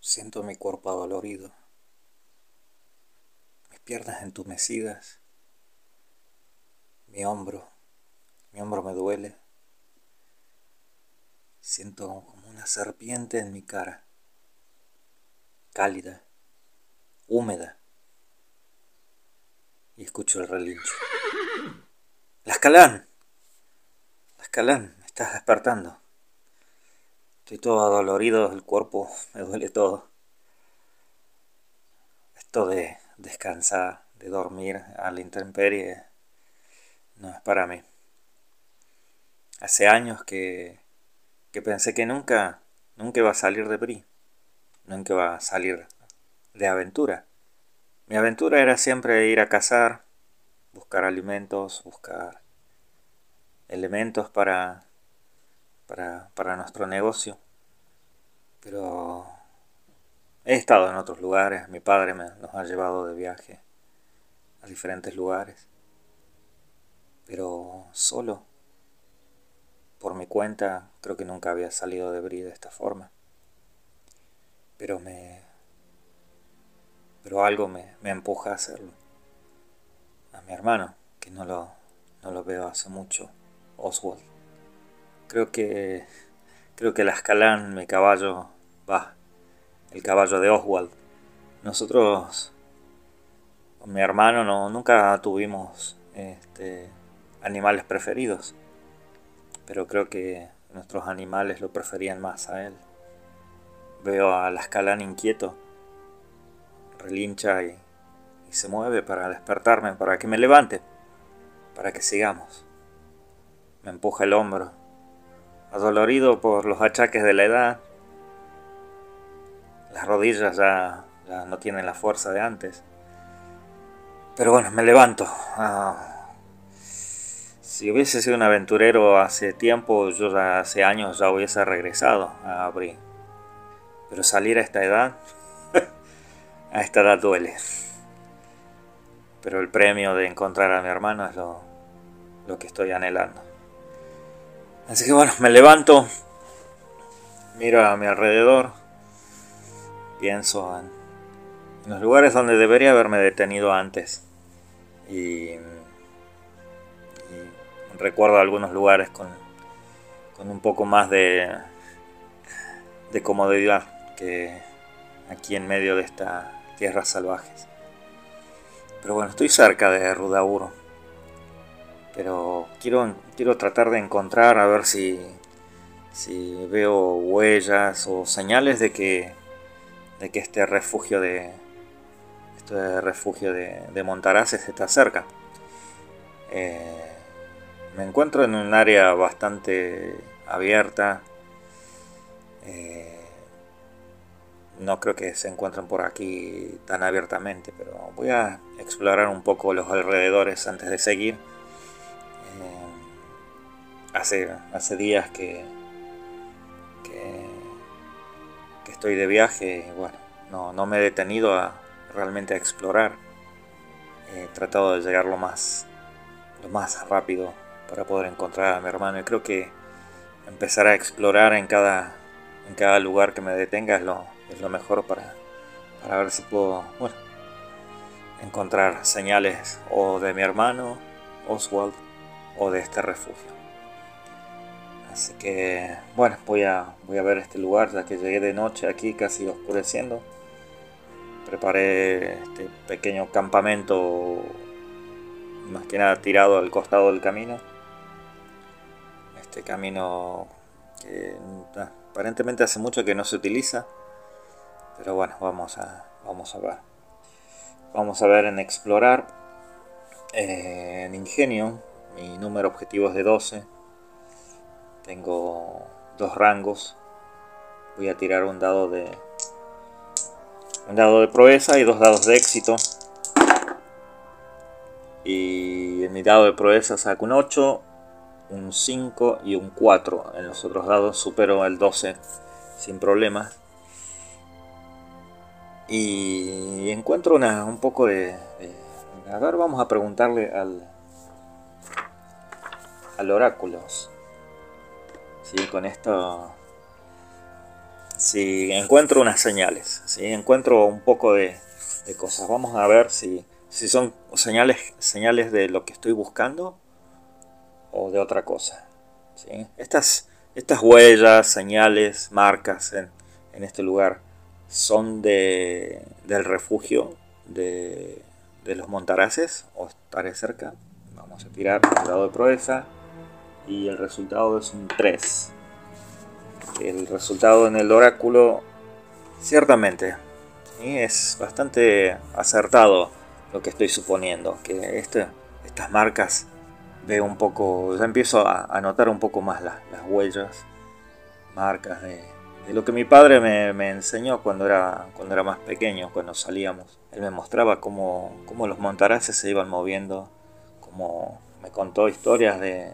Siento mi cuerpo adolorido, mis piernas entumecidas, mi hombro, mi hombro me duele. Siento como una serpiente en mi cara, cálida, húmeda, y escucho el relincho. ¡Lascalán! ¡Lascalán! Me estás despertando. Estoy todo adolorido, el cuerpo me duele todo. Esto de descansar, de dormir a la intemperie, no es para mí. Hace años que pensé que nunca iba a salir de Brie, nunca iba a salir de aventura. Mi aventura era siempre ir a cazar, buscar alimentos, buscar elementos para nuestro negocio. Pero he estado en otros lugares, mi padre nos ha llevado de viaje a diferentes lugares, pero solo, por mi cuenta, creo que nunca había salido de Brie de esta forma. Pero algo me empuja a hacerlo. A mi hermano, que no lo veo hace mucho, Oswald. Creo que el Ascalán, mi caballo, el caballo de Oswald. Nosotros, con mi hermano, nunca tuvimos animales preferidos, pero creo que nuestros animales lo preferían más a él. Veo al Ascalán inquieto, relincha y se mueve para despertarme, para que me levante, para que sigamos. Me empuja el hombro, adolorido por los achaques de la edad. Las rodillas ya no tienen la fuerza de antes. Pero bueno, me levanto. Si hubiese sido un aventurero hace tiempo, yo ya hace años ya hubiese regresado a Brie. Pero salir a esta edad, a esta edad duele. Pero el premio de encontrar a mi hermano es lo que estoy anhelando. Así que bueno, me levanto, miro a mi alrededor, pienso en los lugares donde debería haberme detenido antes. Y recuerdo algunos lugares con un poco más de comodidad que aquí en medio de estas tierras salvajes. Pero bueno, estoy cerca de Rudauro. Pero quiero tratar de encontrar, a ver si veo huellas o señales de que este refugio de Montaraces está cerca. Me encuentro en un área bastante abierta. No creo que se encuentren por aquí tan abiertamente, pero voy a explorar un poco los alrededores antes de seguir. Hace días que estoy de viaje, bueno, no me he detenido realmente a explorar. He tratado de llegar lo más rápido para poder encontrar a mi hermano, y creo que empezar a explorar en cada lugar que me detenga es lo mejor para ver si puedo, bueno, encontrar señales o de mi hermano Oswald o de este refugio. Así que bueno, voy a ver este lugar, ya que llegué de noche aquí casi oscureciendo. Preparé este pequeño campamento, más que nada tirado al costado del camino. Este camino que aparentemente hace mucho que no se utiliza, pero bueno, vamos a ver. Vamos a ver en explorar. En ingenio, mi número objetivo es de 12. Tengo 2 rangos. Voy a tirar un dado de proeza y 2 dados de éxito. Y en mi dado de proeza saco un 8, un 5 y un 4. En los otros dados supero el 12 sin problemas. Y encuentro un poco de... A ver, vamos a preguntarle al oráculo. Sí, con esto si encuentro unas señales, si encuentro un poco de cosas. Vamos a ver si son señales de lo que estoy buscando o de otra cosa, ¿sí? Estas huellas, señales, marcas en este lugar son del refugio de los Montaraces, o estaré cerca. Vamos a tirar el dado de proeza y el resultado es un 3. El resultado en el oráculo ciertamente, ¿sí? Es bastante acertado lo que estoy suponiendo, que estas marcas veo un poco, ya empiezo a notar un poco más las huellas, marcas de lo que mi padre me enseñó cuando era más pequeño, cuando salíamos. Él me mostraba cómo los Montaraces se iban moviendo, cómo me contó historias de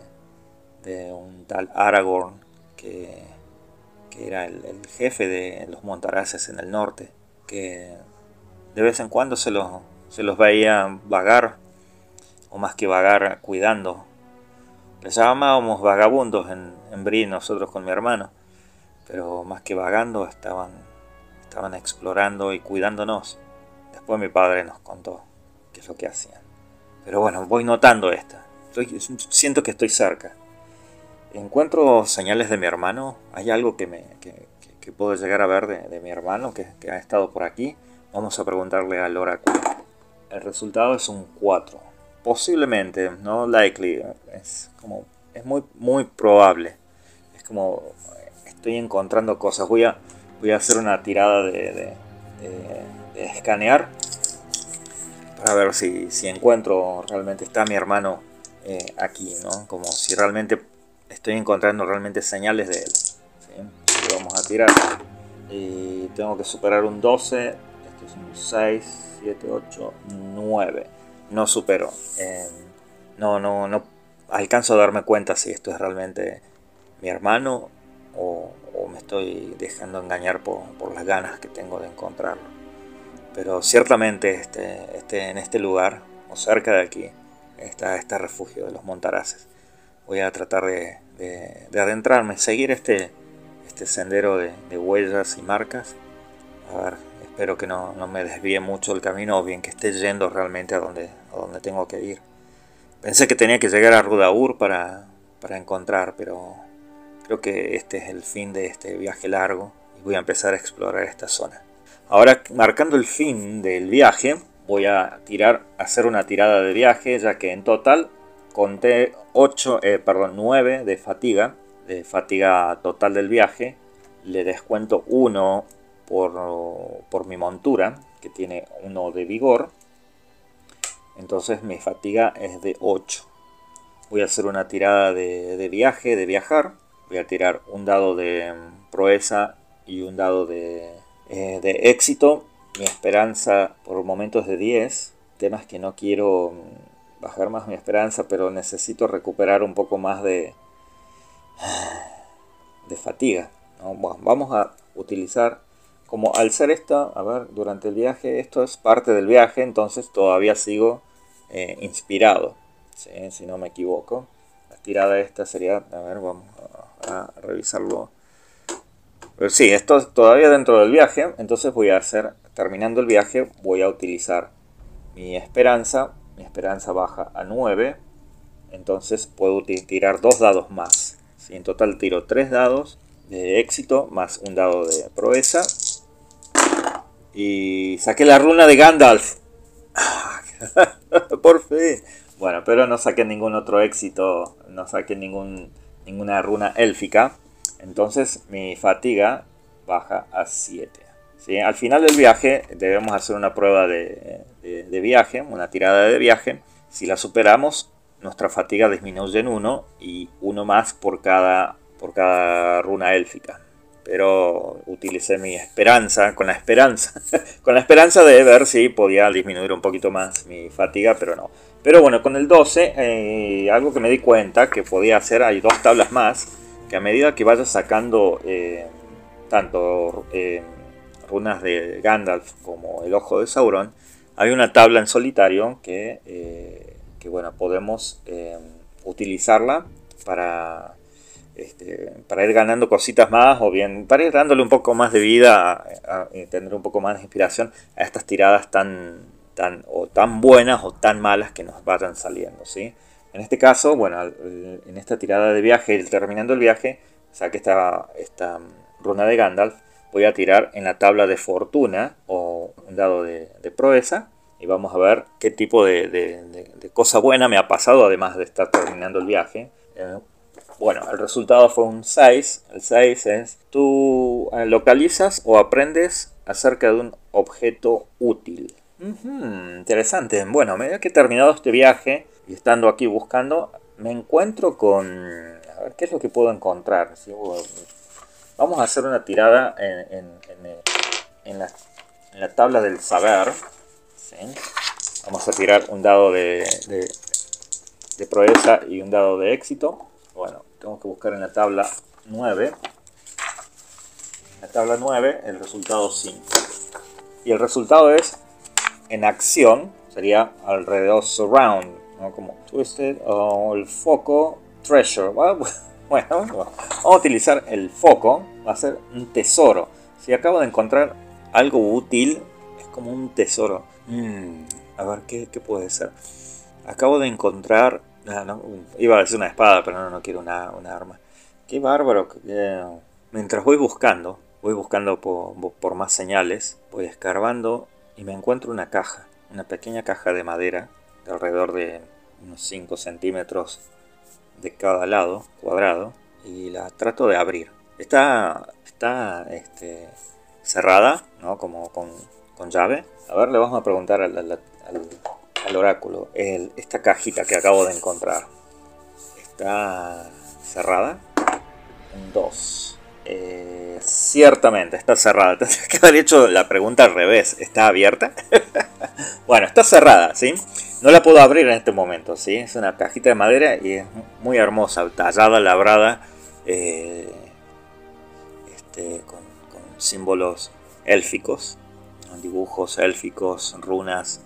un tal Aragorn que era el jefe de los Montaraces en el norte, que de vez en cuando se los veía vagar, o más que vagar, cuidando. Les llamábamos vagabundos en Brie, nosotros con mi hermano, pero más que vagando estaban explorando y cuidándonos. Después mi padre nos contó qué es lo que hacían. Pero bueno, voy notando esta. Siento que estoy cerca. Encuentro señales de mi hermano. Hay algo que puedo llegar a ver de mi hermano que ha estado por aquí. Vamos a preguntarle al oráculo. El resultado es un 4. Posiblemente, no likely. Es muy probable. Es como estoy encontrando cosas. Voy a hacer una tirada de escanear para ver si encuentro realmente está mi hermano aquí, ¿no? Como si realmente estoy encontrando realmente señales de él, ¿sí? Vamos a tirar y tengo que superar un 12. Esto es un 6, 7, 8, 9. No supero. No alcanzo a darme cuenta si esto es realmente mi hermano o me estoy dejando engañar por las ganas que tengo de encontrarlo. Pero ciertamente en este lugar o cerca de aquí está este refugio de los Montaraces. Voy a tratar de adentrarme, seguir este sendero de huellas y marcas. A ver, espero que no me desvíe mucho el camino, o bien que esté yendo realmente a donde tengo que ir. Pensé que tenía que llegar a Rudaur para encontrar, pero creo que este es el fin de este viaje largo y voy a empezar a explorar esta zona. Ahora, marcando el fin del viaje, voy a hacer una tirada de viaje, ya que en total conté 9 de fatiga total del viaje. Le descuento 1 por mi montura, que tiene 1 de vigor. Entonces mi fatiga es de 8. Voy a hacer una tirada de viajar. Voy a tirar un dado de proeza y un dado de éxito. Mi esperanza por momentos de 10. El tema es que no quiero bajar más mi esperanza, pero necesito recuperar un poco más de fatiga, ¿no? Bueno, vamos a utilizar, como al ser esto, a ver, durante el viaje, esto es parte del viaje, entonces todavía sigo inspirado, ¿sí? Si no me equivoco. La tirada esta sería, a ver, vamos a revisarlo. Pero sí, esto es todavía dentro del viaje, entonces voy a hacer, terminando el viaje, voy a utilizar mi esperanza. Mi esperanza baja a 9, entonces puedo tirar 2 dados más. ¿Sí? En total tiro 3 dados de éxito más un dado de proeza. Y saqué la runa de Gandalf. Por fin. Bueno, pero no saqué ningún otro éxito, no saqué ninguna runa élfica. Entonces mi fatiga baja a 7. ¿Sí? Al final del viaje debemos hacer una prueba de viaje, una tirada de viaje. Si la superamos, nuestra fatiga disminuye en 1 y 1 más por cada runa élfica. Pero utilicé mi esperanza, con la esperanza de ver si podía disminuir un poquito más mi fatiga, pero no. Pero bueno, con el 12, algo que me di cuenta que podía hacer, hay 2 tablas más, que a medida que vayas sacando tanto runas de Gandalf como el ojo de Sauron, hay una tabla en solitario que bueno, podemos utilizarla para para ir ganando cositas más, o bien para ir dándole un poco más de vida, y tener un poco más de inspiración a estas tiradas tan buenas o tan malas que nos vayan saliendo, ¿sí? En este caso, bueno, en esta tirada de viaje, terminando el viaje, saqué esta runa de Gandalf. Voy a tirar en la tabla de fortuna o un dado de proeza, y vamos a ver qué tipo de cosa buena me ha pasado, además de estar terminando el viaje. Bueno, el resultado fue un 6. El 6 es: tú localizas o aprendes acerca de un objeto útil. Interesante. Bueno, a medida que he terminado este viaje y estando aquí buscando, me encuentro con... A ver, ¿qué es lo que puedo encontrar? Vamos a hacer una tirada en la tabla del saber, ¿sí? Vamos a tirar un dado de proeza y un dado de éxito. Bueno, tengo que buscar en la tabla 9. En la tabla 9 el resultado 5. Y el resultado es en acción, sería alrededor surround, ¿no? Como twisted, o el foco treasure. Bueno, vamos a utilizar el foco, va a ser un tesoro. Si acabo de encontrar algo útil, es como un tesoro. A ver, ¿qué puede ser? Acabo de encontrar... no, iba a decir una espada, pero no quiero una arma. Qué bárbaro. Mientras voy buscando por más señales, voy escarbando y me encuentro una caja, una pequeña caja de madera de alrededor de unos 5 centímetros de cada lado, cuadrado, y la trato de abrir. Está cerrada, ¿no? Como con llave. A ver, le vamos a preguntar al oráculo. Esta cajita que acabo de encontrar, ¿está cerrada? Un 2. Ciertamente está cerrada. Tendría que haber hecho la pregunta al revés. ¿Está abierta? Bueno, está cerrada, ¿sí? No la puedo abrir en este momento, ¿sí? Es una cajita de madera y es muy hermosa, tallada, labrada, con símbolos élficos, dibujos élficos, runas.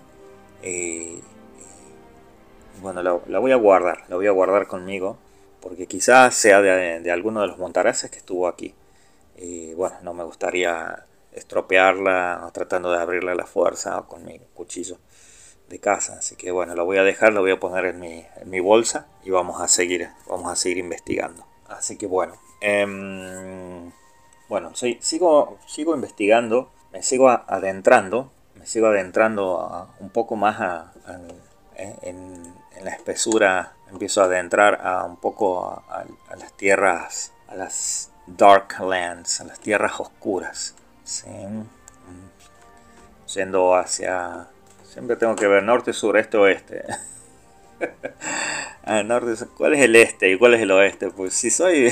Bueno, la voy a guardar conmigo, porque quizás sea de alguno de los montaraces que estuvo aquí. Y bueno, no me gustaría estropearla tratando de abrirla a la fuerza o con mi cuchillo de casa. Así que bueno, la voy a dejar, la voy a poner en mi bolsa y vamos a seguir investigando. Así que bueno, sigo investigando, me sigo adentrando un poco más en la espesura. Empiezo a adentrar un poco a las tierras, a las Darklands, a las tierras oscuras, ¿sí? Yendo hacia... Siempre tengo que ver norte, sur, este, oeste. Norte, ¿cuál es el este y cuál es el oeste? Pues si soy...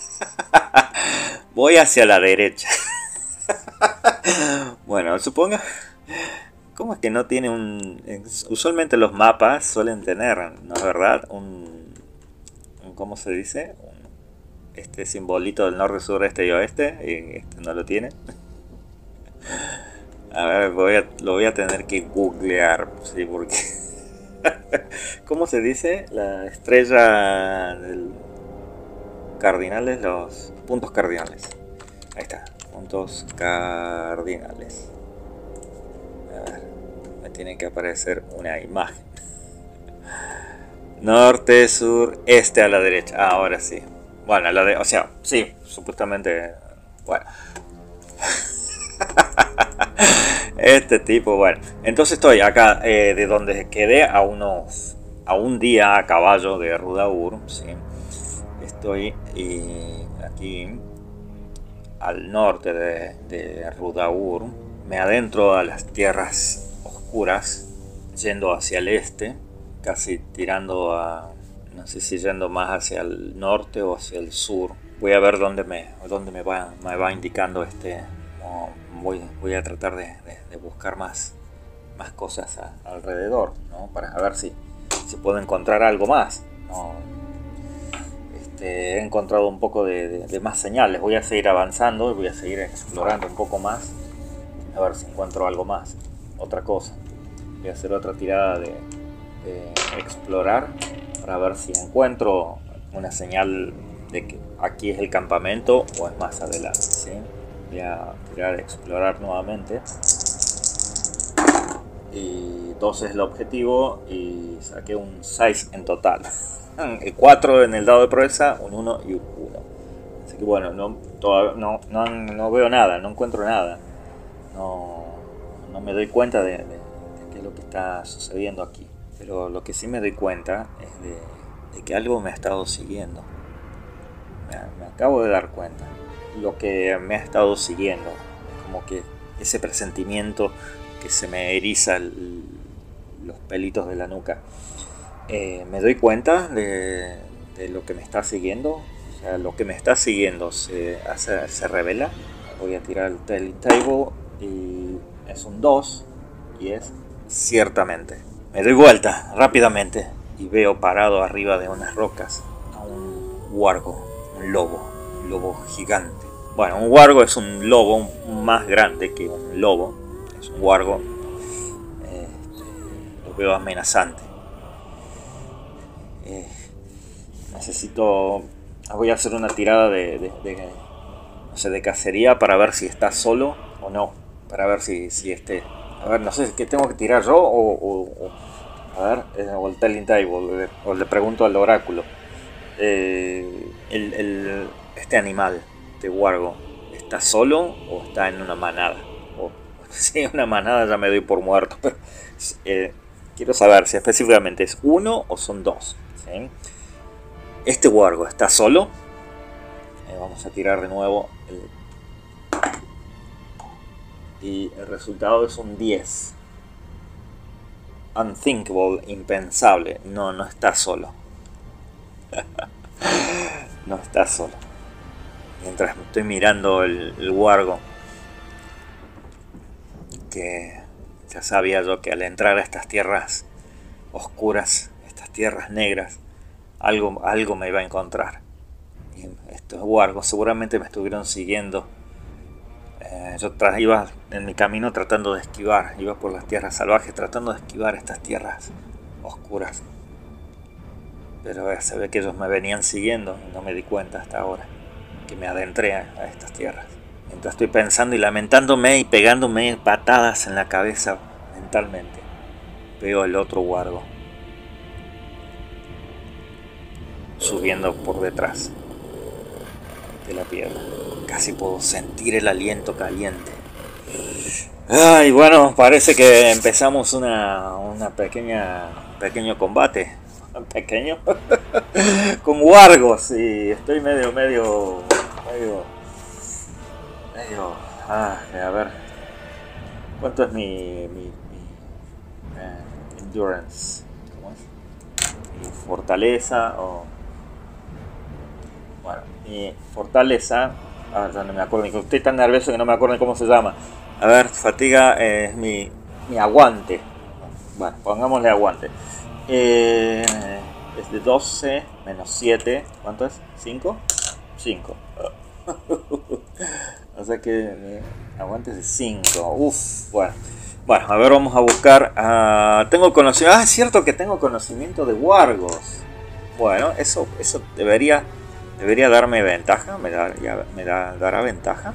voy hacia la derecha. Bueno, supongo... ¿Cómo es que no tiene un...? Usualmente los mapas suelen tener, ¿no es verdad? ¿Cómo se dice? Este simbolito del norte, sur, este y oeste. Y este no lo tiene. A ver, lo voy a tener que googlear, ¿sí? Porque... ¿Cómo se dice? La estrella del... cardinales, los puntos cardinales. Ahí está, puntos cardinales. A ver, me tiene que aparecer una imagen. Norte, sur, este a la derecha. Ahora sí. Bueno, o sea, sí, supuestamente. Bueno. Este tipo, bueno. Entonces estoy acá, de donde quedé, a un día a caballo de Rudaur, ¿sí? Estoy aquí al norte de Rudaur. Me adentro a las tierras oscuras, yendo hacia el este, casi tirando a... no sé si yendo más hacia el norte o hacia el sur. Voy a ver dónde me va indicando voy a tratar de buscar más cosas alrededor, ¿no? Para ver si puedo encontrar algo más, ¿no? He encontrado un poco de más señales. Voy a seguir avanzando y voy a seguir explorando un poco más, a ver si encuentro algo más, otra cosa. Voy a hacer otra tirada de explorar para ver si encuentro una señal de que aquí es el campamento o es más adelante, ¿sí? Voy a tirar a explorar nuevamente. Y 2 es el objetivo y saqué un 6 en total. 4 en el dado de proeza, un 1 y un 1. Así que bueno, no veo nada, no encuentro nada. No me doy cuenta de qué es lo que está sucediendo aquí. Pero lo que sí me doy cuenta es de que algo me ha estado siguiendo. Me acabo de dar cuenta. Lo que me ha estado siguiendo. Como que ese presentimiento que se me eriza los pelitos de la nuca. Me doy cuenta de lo que me está siguiendo. O sea, lo que me está siguiendo se revela. Voy a tirar el Telling Table y es un 2 y es ciertamente. Me doy vuelta rápidamente y veo parado arriba de unas rocas a un wargo, un lobo gigante. Bueno, un wargo es un lobo más grande que un lobo. Es un wargo. Lo veo amenazante. Necesito... Voy a hacer una tirada no sé, de cacería para ver si está solo o no. Para ver si este... A ver, no sé, ¿qué tengo que tirar yo a ver, o el Telling Table, o le pregunto al oráculo. Este animal de wargo, ¿está solo o está en una manada? Si es una manada ya me doy por muerto, pero quiero saber si específicamente es uno o son dos, ¿sí? Este wargo está solo. Vamos a tirar de nuevo y el resultado es un 10. Unthinkable, impensable. No está solo. No está solo. Mientras estoy mirando el wargo, que ya sabía yo que al entrar a estas tierras oscuras, estas tierras negras, algo me iba a encontrar. Y estos wargos seguramente me estuvieron siguiendo. Yo iba en mi camino tratando de esquivar, iba por las tierras salvajes tratando de esquivar estas tierras oscuras. Pero se ve que ellos me venían siguiendo y no me di cuenta hasta ahora que me adentré a estas tierras. Mientras estoy pensando y lamentándome y pegándome patadas en la cabeza mentalmente, veo el otro wargo subiendo por detrás de la piedra. Casi puedo sentir el aliento caliente. Y bueno, parece que empezamos un pequeño combate. Pequeño. Con wargos. Y estoy medio. A ver. ¿Cuánto es mi endurance? ¿Cómo es? Mi fortaleza Bueno, mi fortaleza. Ya no me acuerdo. Estoy tan nervioso que no me acuerdo cómo se llama. A ver, fatiga es mi aguante. Bueno, pongámosle aguante. Es de 12 menos 7. ¿Cuánto es? ¿5? 5. O sea que mi aguante es de 5. Bueno. Bueno, a ver, vamos a buscar. Tengo conocimiento. Es cierto que tengo conocimiento de wargos. Bueno, eso debería darme ventaja. Me dará ventaja.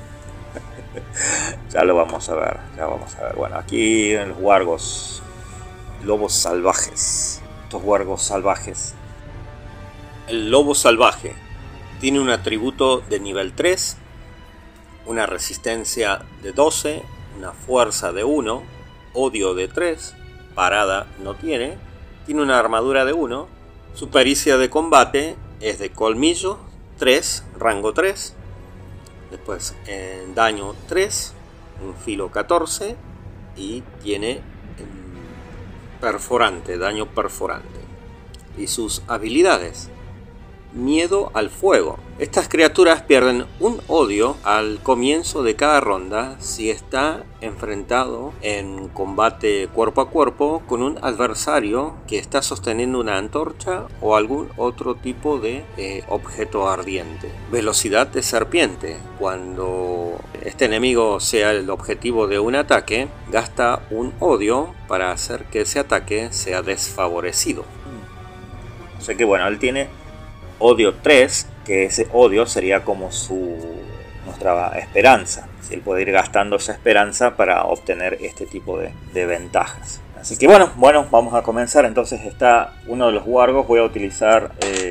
Ya lo vamos a ver. Bueno, aquí en los wargos, lobos salvajes. Estos wargos salvajes. El lobo salvaje tiene un atributo de nivel 3, una resistencia de 12, una fuerza de 1, odio de 3, parada no tiene una armadura de 1, su pericia de combate es de colmillo 3, rango 3, después daño 3, un filo 14 y tiene perforante, daño perforante. Y sus habilidades: miedo al fuego. Estas criaturas pierden un odio al comienzo de cada ronda si está enfrentado en combate cuerpo a cuerpo con un adversario que está sosteniendo una antorcha o algún otro tipo de objeto ardiente. Velocidad de serpiente. Cuando este enemigo sea el objetivo de un ataque, gasta un odio para hacer que ese ataque sea desfavorecido. O sea que bueno, él tiene odio 3 que ese odio sería como nuestra esperanza. Si él puede ir gastando esa esperanza para obtener este tipo de ventajas. Así que bueno, vamos a comenzar. Entonces está uno de los wargos. Voy a utilizar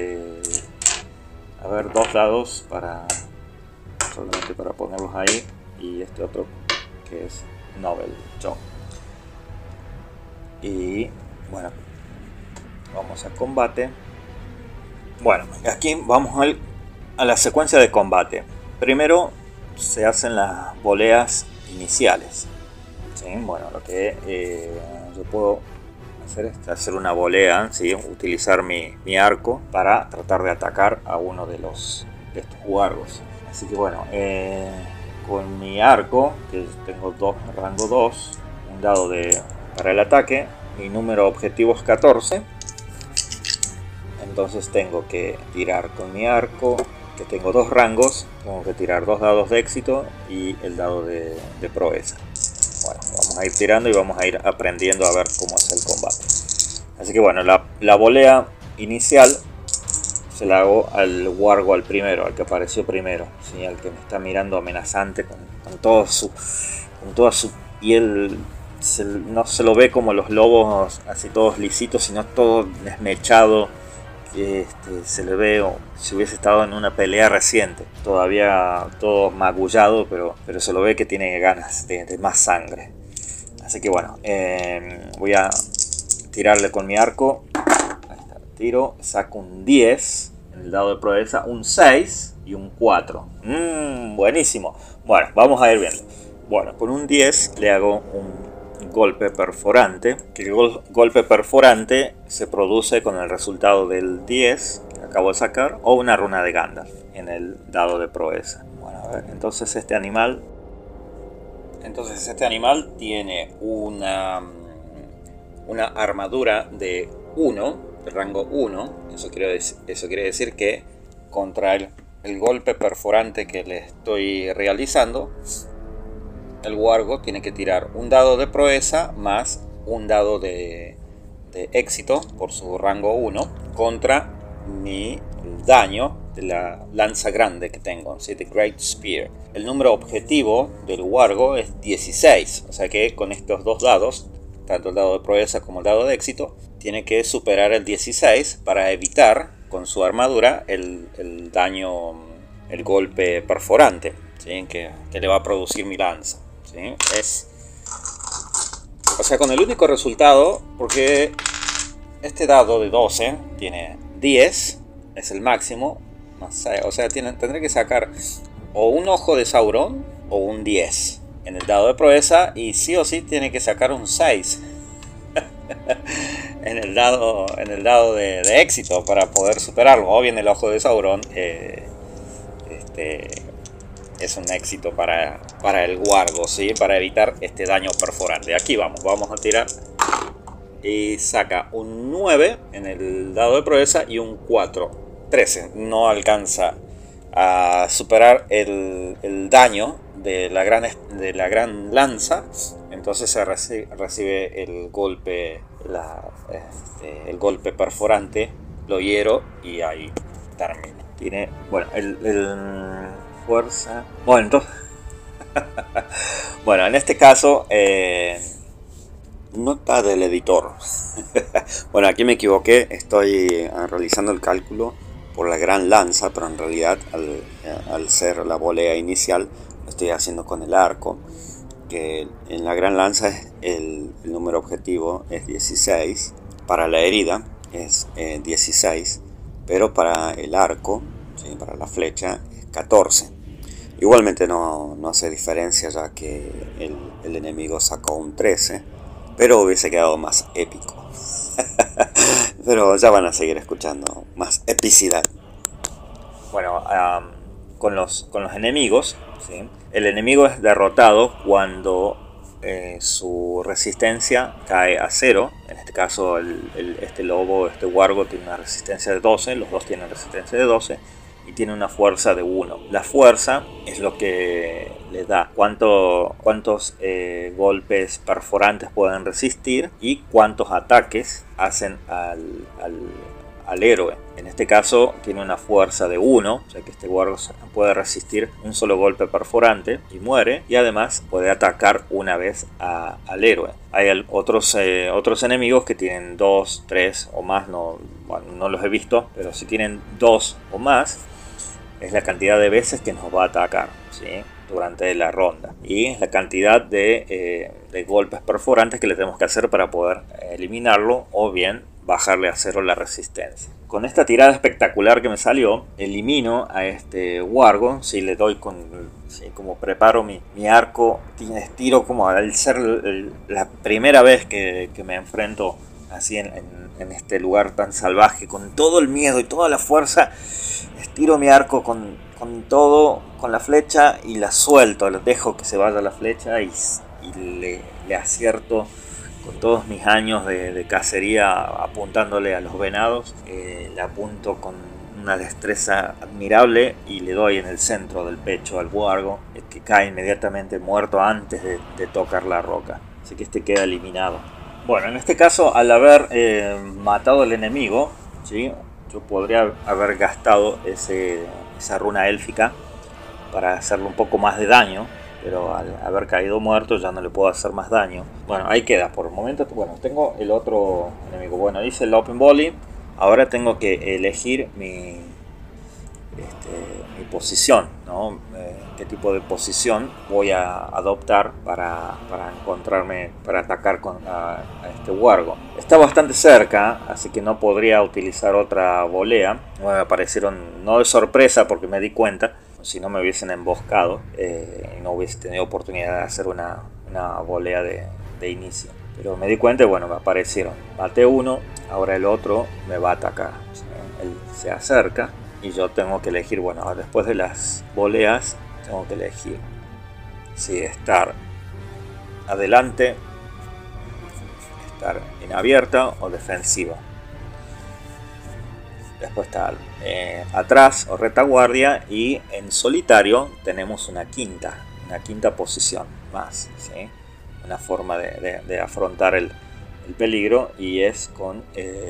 a ver, 2 dados solamente para ponerlos ahí, y este otro que es Noble John. Y bueno, vamos a combate. Bueno, aquí vamos a la secuencia de combate. Primero se hacen las voleas iniciales. ¿Sí? Bueno, lo que yo puedo hacer es hacer una volea, ¿sí? Utilizar mi arco para tratar de atacar a uno de estos wargos. Así que bueno, con mi arco, que tengo rango 2, un dado para el ataque, mi número objetivo es 14. Entonces tengo que tirar con mi arco, que tengo 2 rangos, tengo que tirar 2 dados de éxito y el dado de proeza. Bueno, vamos a ir tirando y vamos a ir aprendiendo a ver cómo es el combate. Así que bueno, la volea inicial se la hago al wargo, al primero, al que apareció primero, ¿sí? Al que me está mirando amenazante con toda su piel. No se lo ve como los lobos así todos lisitos, sino todo desmechado. Se le ve como si hubiese estado en una pelea reciente, todavía todo magullado, pero se lo ve que tiene ganas de más sangre. Así que bueno, voy a tirarle con mi arco. Ahí está, tiro, saco un 10 en el dado de proeza, un 6 y un 4. Buenísimo. Bueno, vamos a ir viendo. Bueno, con un 10 le hago un golpe perforante, que el golpe perforante se produce con el resultado del 10 que acabo de sacar, o una runa de Gandalf en el dado de proeza. Bueno, a ver, entonces este animal tiene una armadura de 1, de rango 1. Eso quiere decir que contra el golpe perforante que le estoy realizando, el wargo tiene que tirar un dado de proeza más un dado de éxito por su rango 1 contra mi daño de la lanza grande que tengo, ¿sí? The Great Spear. El número objetivo del wargo es 16, o sea que con estos 2 dados, tanto el dado de proeza como el dado de éxito, tiene que superar el 16 para evitar con su armadura el daño, el golpe perforante, ¿sí? que le va a producir mi lanza. ¿Sí? O sea, con el único resultado, porque este dado de 12 tiene 10, es el máximo, o sea, tendré que sacar o un ojo de Sauron o un 10 en el dado de proeza, y sí o sí tiene que sacar un 6 en el dado de éxito para poder superarlo. O bien el ojo de Sauron es un éxito para el wargo, ¿sí? Para evitar este daño perforante. Aquí vamos a tirar. Y saca un 9 en el dado de proeza y un 4. 13. No alcanza a superar el daño de la gran lanza. Entonces se recibe el golpe, el golpe perforante. Lo hiero y ahí termina. Tiene, bueno, el fuerza. Bueno, entonces bueno, en este caso nota del editor. Bueno, aquí me equivoqué, estoy realizando el cálculo por la gran lanza, pero en realidad al ser la volea inicial lo estoy haciendo con el arco, que en la gran lanza el número objetivo es 16, para la herida es 16, pero para el arco, ¿sí? Para la flecha es 14. Igualmente no hace diferencia, ya que el enemigo sacó un 13, pero hubiese quedado más épico. Pero ya van a seguir escuchando más epicidad. Bueno, con los enemigos, ¿sí? El enemigo es derrotado cuando su resistencia cae a 0. En este caso este lobo, este wargo tiene una resistencia de 12, los dos tienen resistencia de 12. Y tiene una fuerza de 1. La fuerza es lo que les da cuántos golpes perforantes pueden resistir y cuántos ataques hacen a al héroe. En este caso tiene una fuerza de 1, o sea que este wargo puede resistir un solo golpe perforante y muere, y además puede atacar una vez al héroe. Hay otros enemigos que tienen 2, 3 o más, bueno, no los he visto, pero si tienen 2 o más es la cantidad de veces que nos va a atacar, ¿sí?, durante la ronda, y es la cantidad de golpes perforantes que le tenemos que hacer para poder eliminarlo o bien bajarle a 0 la resistencia. Con esta tirada espectacular que me salió, elimino a este wargo. Si le doy como preparo mi arco, estiro como al ser la primera vez que me enfrento así en este lugar tan salvaje, con todo el miedo y toda la fuerza, estiro mi arco con todo, con la flecha, y la suelto, dejo que se vaya la flecha y le acierto con todos mis años de cacería apuntándole a los venados. Le apunto con una destreza admirable y le doy en el centro del pecho al wargo, que cae inmediatamente muerto antes de tocar la roca. Así que este queda eliminado. Bueno, en este caso, al haber matado al enemigo, ¿sí?, yo podría haber gastado esa runa élfica para hacerle un poco más de daño, pero al haber caído muerto ya no le puedo hacer más daño. Bueno, ahí queda por el momento. Bueno, tengo el otro enemigo. Bueno, hice el Open Volley. Ahora tengo que elegir mi posición, ¿no? Qué tipo de posición voy a adoptar para atacar a este wargo. Está bastante cerca, así que no podría utilizar otra volea. Me aparecieron, no de sorpresa porque me di cuenta, si no me hubiesen emboscado y no hubiese tenido oportunidad de hacer una volea de inicio. Pero me di cuenta y bueno, me aparecieron. Maté uno, ahora el otro me va a atacar. ¿Sí? Él se acerca y yo tengo que elegir, bueno, después de las voleas tengo que elegir si estar adelante, estar en abierta o defensiva. Después está atrás o retaguardia, y en solitario tenemos una quinta posición más, ¿sí? Una forma de afrontar el peligro, y es con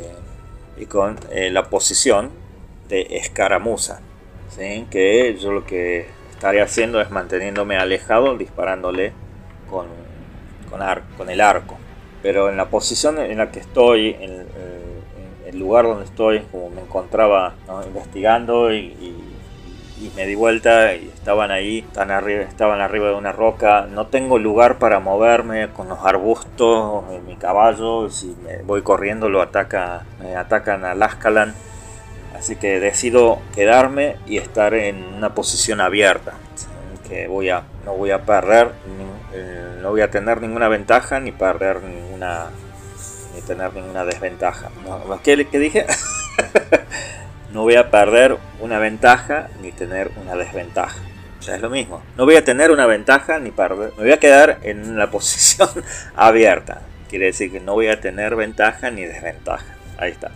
la posición de escaramuza, ¿sí? Que yo lo que estaré haciendo es manteniéndome alejado, disparándole con el arco. Pero en la posición en la que estoy, en el lugar donde estoy, como me encontraba, ¿no?, investigando y me di vuelta y estaban arriba de una roca, no tengo lugar para moverme con los arbustos, mi caballo, si me voy corriendo me atacan a Lascalan. Así que decido quedarme y estar en una posición abierta, que no voy a perder, no voy a tener ninguna ventaja ni tener ninguna desventaja. ¿Qué dije? No voy a perder una ventaja ni tener una desventaja. O sea, es lo mismo. No voy a tener una ventaja ni perder. Me voy a quedar en la posición abierta. Quiere decir que no voy a tener ventaja ni desventaja. Ahí está.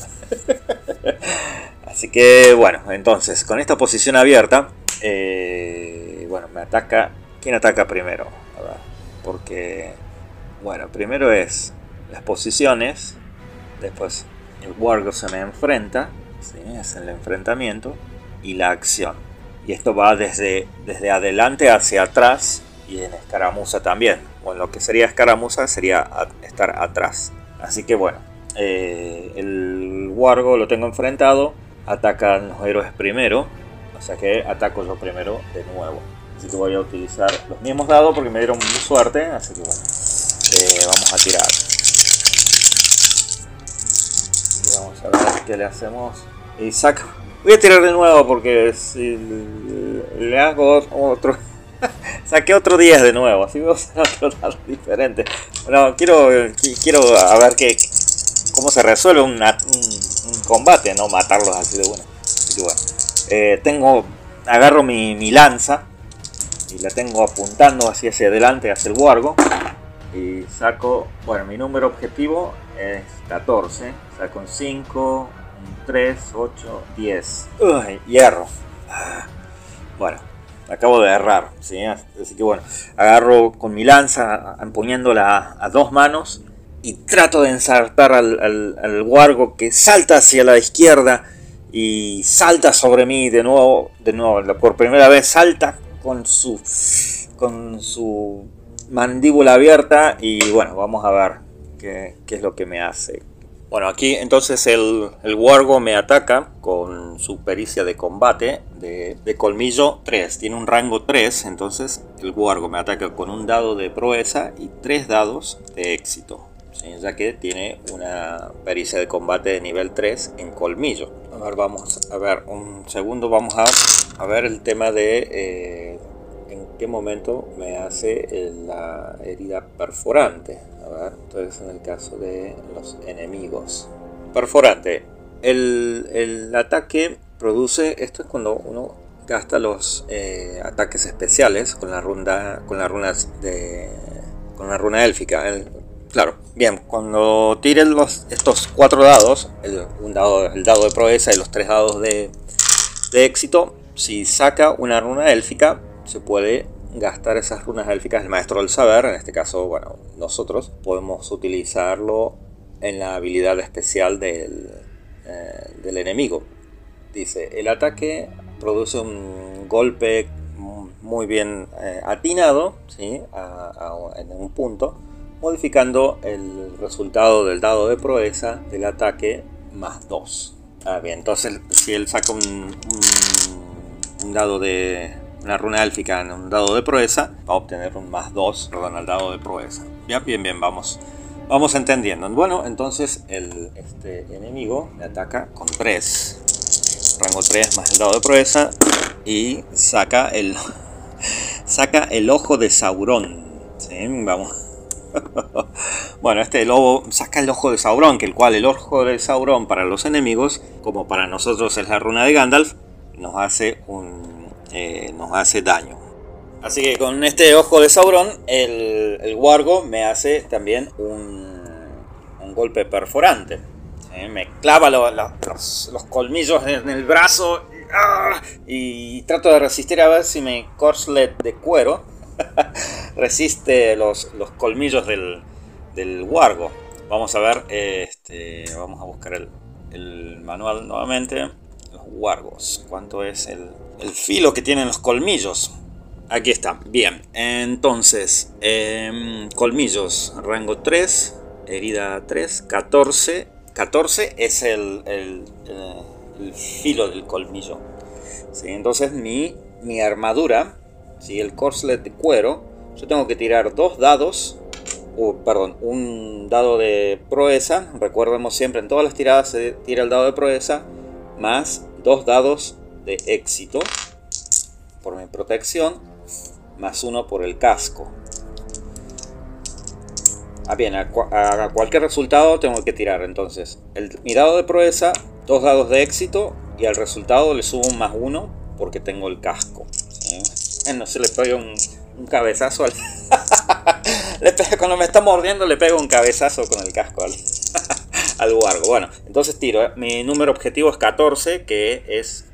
Así que bueno, entonces con esta posición abierta, bueno, me ataca. ¿Quién ataca primero? A ver, porque bueno, primero es las posiciones, después el wargo se me enfrenta, ¿sí? Es el enfrentamiento y la acción. Y esto va desde adelante hacia atrás, y en escaramuza también. Bueno, lo que sería escaramuza sería estar atrás. Así que bueno, el wargo lo tengo enfrentado. Atacan los héroes primero, o sea que ataco yo primero de nuevo. Así que voy a utilizar los mismos dados porque me dieron suerte. Así que bueno, vamos a tirar. Y vamos a ver qué le hacemos. Y saco. Voy a tirar de nuevo porque si le hago otro... Saqué otro 10 de nuevo, así que voy a hacer otro dado diferente. Bueno, quiero a ver cómo se resuelve un combate, no matarlos así de bueno. Así que bueno, agarro mi lanza y la tengo apuntando hacia adelante, hacia el wargo, y saco, bueno, mi número objetivo es 14, saco un 5, un 3, 8, 10. Hierro. Bueno, acabo de errar, ¿sí? Así que bueno, agarro con mi lanza empuñándola a dos manos y trato de ensartar al wargo, que salta hacia la izquierda y salta sobre mí de nuevo, por primera vez salta con su mandíbula abierta. Y bueno, vamos a ver qué es lo que me hace. Bueno, aquí entonces el wargo me ataca con su pericia de combate de colmillo 3. Tiene un rango 3, entonces el wargo me ataca con un dado de proeza y 3 dados de éxito, ¿sí? Ya que tiene una pericia de combate de nivel 3 en colmillo. A ver, vamos a ver un segundo, vamos a ver el tema de en qué momento me hace la herida perforante. A ver, entonces en el caso de los enemigos. Perforante. El ataque produce, esto es cuando uno gasta los ataques especiales con la runa élfica. Claro, bien, cuando tiren estos 4 dados, el dado de proeza y los 3 dados de éxito, si saca una runa élfica, se puede gastar esas runas élficas. El maestro del saber, en este caso, bueno, nosotros podemos utilizarlo en la habilidad especial del enemigo. Dice, el ataque produce un golpe muy bien atinado, ¿sí? En un punto, modificando el resultado del dado de proeza del ataque más 2. Bien, entonces si él saca un dado de una runa élfica en un dado de proeza, va a obtener un más 2, perdón, al dado de proeza. Bien, vamos entendiendo. Bueno, entonces este enemigo me ataca con 3. Rango 3 más el dado de proeza. Y saca el ojo de Sauron. ¿Sí? Vamos. Bueno, este lobo saca el ojo de Sauron, el ojo de Sauron para los enemigos, como para nosotros es la runa de Gandalf, nos hace daño. Así que con este ojo de Sauron, el wargo me hace también un golpe perforante. Me clava los colmillos en el brazo y trato de resistir a ver si mi corselet de cuero resiste los colmillos del wargo. Vamos a ver, vamos a buscar el manual nuevamente. Los wargos, ¿cuánto es el filo que tienen los colmillos? Aquí está, bien. Entonces, colmillos, rango 3, herida 3, 14. 14 es el filo del colmillo, ¿sí? Entonces mi armadura, ¿sí? El corselet de cuero, yo tengo que tirar 2 dados, un dado de proeza. Recordemos siempre, en todas las tiradas se tira el dado de proeza, más 2 dados de éxito por mi protección, más 1 por el casco. Bien, a cualquier resultado tengo que tirar entonces mi dado de proeza, 2 dados de éxito, y al resultado le subo un más 1 porque tengo el casco, ¿sí? No se le pega un cabezazo cuando me está mordiendo le pego un cabezazo con el casco al wargo. Bueno, entonces tiro, mi número objetivo es 14, que es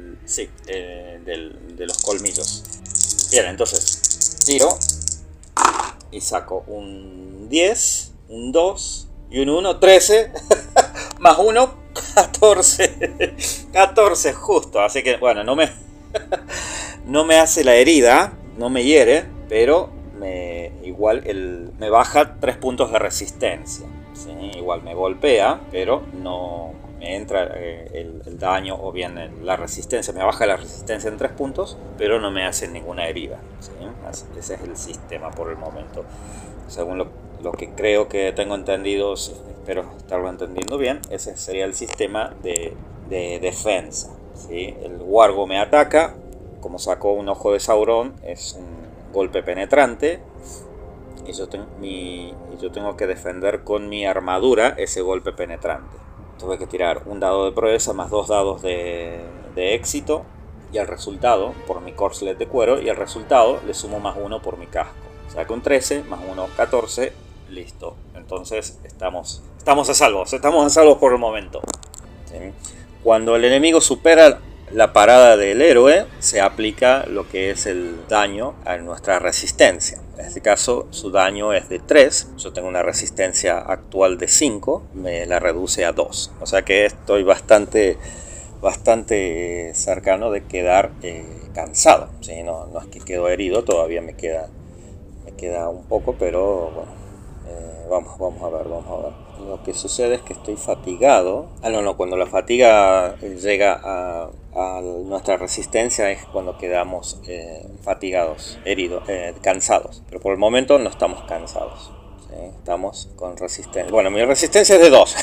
de los colmillos. Bien, entonces tiro y saco un 10, un 2 y un 1, 13 más 1, 14. 14 justo, así que bueno, no me hace la herida, no me hiere, pero igual me baja 3 puntos de resistencia, ¿sí? Igual me golpea, pero no me entra el daño, o bien la resistencia, me baja la resistencia en 3 puntos, pero no me hace ninguna herida, ¿sí? Ese es el sistema por el momento, según lo que creo que tengo entendido. Espero estarlo entendiendo bien. Ese sería el sistema de defensa, ¿sí? El wargo me ataca, como sacó un ojo de Sauron, es un golpe penetrante, y yo tengo que defender con mi armadura ese golpe penetrante. Tuve que tirar un dado de proeza más 2 dados de éxito, y al resultado, por mi corselet de cuero, y al resultado le sumo más 1 por mi casco. Saco un 13, más 1, 14, listo. Entonces estamos a salvo por el momento, ¿sí? Cuando el enemigo supera la parada del héroe se aplica lo que es el daño a nuestra resistencia. En este caso su daño es de 3, yo tengo una resistencia actual de 5, me la reduce a 2. O sea que estoy bastante cercano de quedar cansado. ¿Sí? No es que quedo herido, todavía me queda un poco, pero bueno, vamos a ver. Lo que sucede es que estoy fatigado. Cuando la fatiga llega a nuestra resistencia es cuando quedamos fatigados, heridos, cansados. Pero por el momento no estamos cansados, ¿sí? Estamos con resistencia. Bueno, mi resistencia es de 2.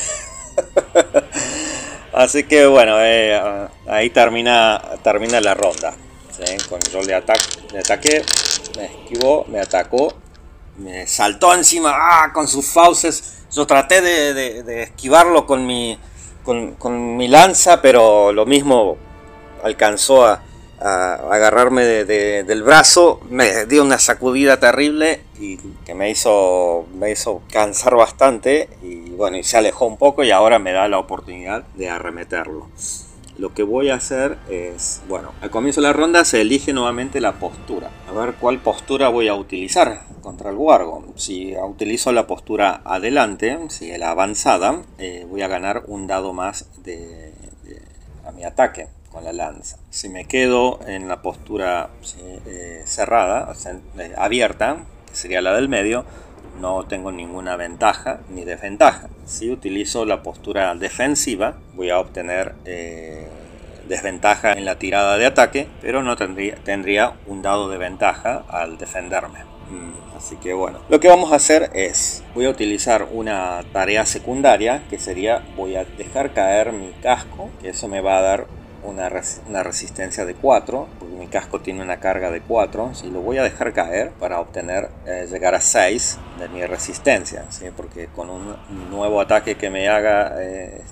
Así que bueno, ahí termina la ronda, ¿sí? Yo le ataqué, me esquivó, me atacó, me saltó encima con sus fauces. Yo traté de esquivarlo con mi lanza, pero lo mismo alcanzó a agarrarme del brazo, me dio una sacudida terrible y que me hizo cansar bastante, y bueno, y se alejó un poco y ahora me da la oportunidad de arremeterlo. Lo que voy a hacer es, bueno, al comienzo de la ronda se elige nuevamente la postura. A ver cuál postura voy a utilizar contra el Wargo. Si utilizo la postura adelante, si la avanzada, voy a ganar un dado más a mi ataque con la lanza. Si me quedo en la postura cerrada, o sea, abierta, que sería la del medio, no tengo ninguna ventaja ni desventaja. Si utilizo la postura defensiva, voy a obtener desventaja en la tirada de ataque, pero no tendría un dado de ventaja al defenderme. Así que bueno, lo que vamos a hacer es, voy a utilizar una tarea secundaria, que sería, voy a dejar caer mi casco, que eso me va a dar una resistencia de 4, porque mi casco tiene una carga de 4, ¿sí? Lo voy a dejar caer para obtener, llegar a 6 de mi resistencia, ¿sí? Porque con un nuevo ataque que me haga el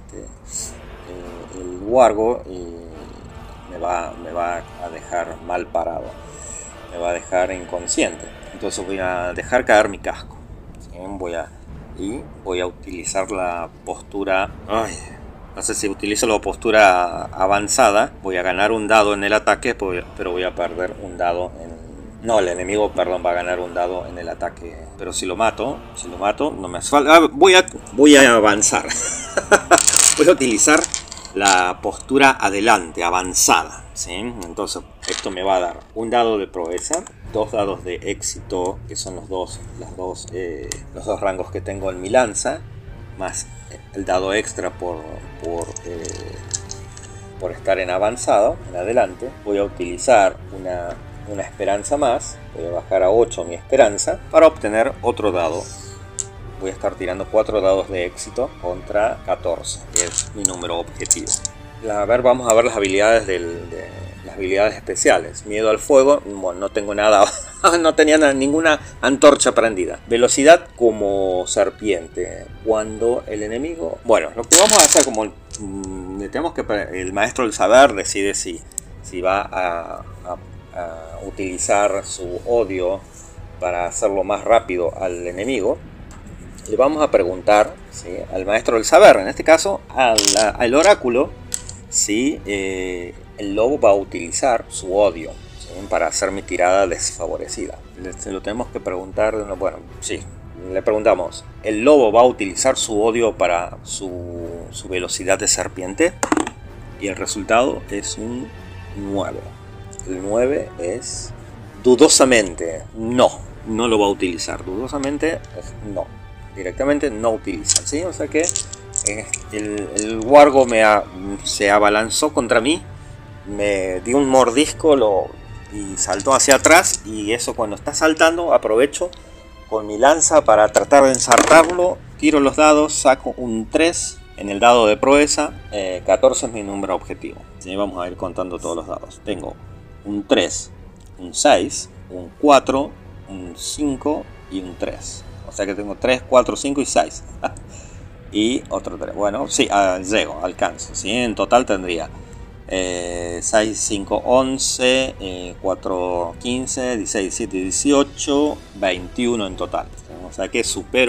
Wargo, me va a dejar mal parado, me va a dejar inconsciente. Entonces voy a dejar caer mi casco, ¿sí? Voy a utilizar la postura... Entonces, si utilizo la postura avanzada, voy a ganar un dado en el ataque, pero voy a perder un dado en... No, el enemigo, perdón, va a ganar un dado en el ataque. Pero si lo mato, no me hace falta. Voy a avanzar. Voy a utilizar la postura adelante, avanzada, ¿sí? Entonces, esto me va a dar un dado de proeza, 2 dados de éxito, que son los dos rangos que tengo en mi lanza, más el dado extra por estar en avanzado, en adelante. Voy a utilizar una esperanza más, voy a bajar a 8 mi esperanza para obtener otro dado. Voy a estar tirando 4 dados de éxito contra 14, que es mi número objetivo. Vamos a ver las habilidades las habilidades especiales. Miedo al fuego, bueno, no tengo nada, no tenía ninguna antorcha prendida. Velocidad como serpiente. Cuando el enemigo... Bueno, lo que vamos a hacer, como tenemos que el maestro del saber decide si va a utilizar su odio para hacerlo más rápido al enemigo, le vamos a preguntar, ¿sí?, al maestro del saber, en este caso al oráculo, si el lobo va a utilizar su odio, ¿sí?, para hacer mi tirada desfavorecida. Se lo tenemos que preguntar. Bueno, sí, le preguntamos, ¿el lobo va a utilizar su odio para su velocidad de serpiente? Y el resultado es un 9. El 9 es dudosamente no lo va a utilizar. Dudosamente es no, directamente no utiliza, ¿sí? O sea que el Wargo se abalanzó contra mí, me dio un mordisco y saltó hacia atrás, y eso, cuando está saltando, aprovecho con mi lanza para tratar de ensartarlo, tiro los dados, saco un 3 en el dado de proeza, 14 es mi número objetivo. ¿Sí? Vamos a ir contando todos los dados. Tengo un 3, un 6, un 4, un 5 y un 3. O sea que tengo 3, 4, 5 y 6. Y otro 3. Bueno, sí, llego, alcanzo. ¿Sí? En total tendría 6, 5, 11, 4, 15, 16, 17, 18, 21 en total. O sea que supero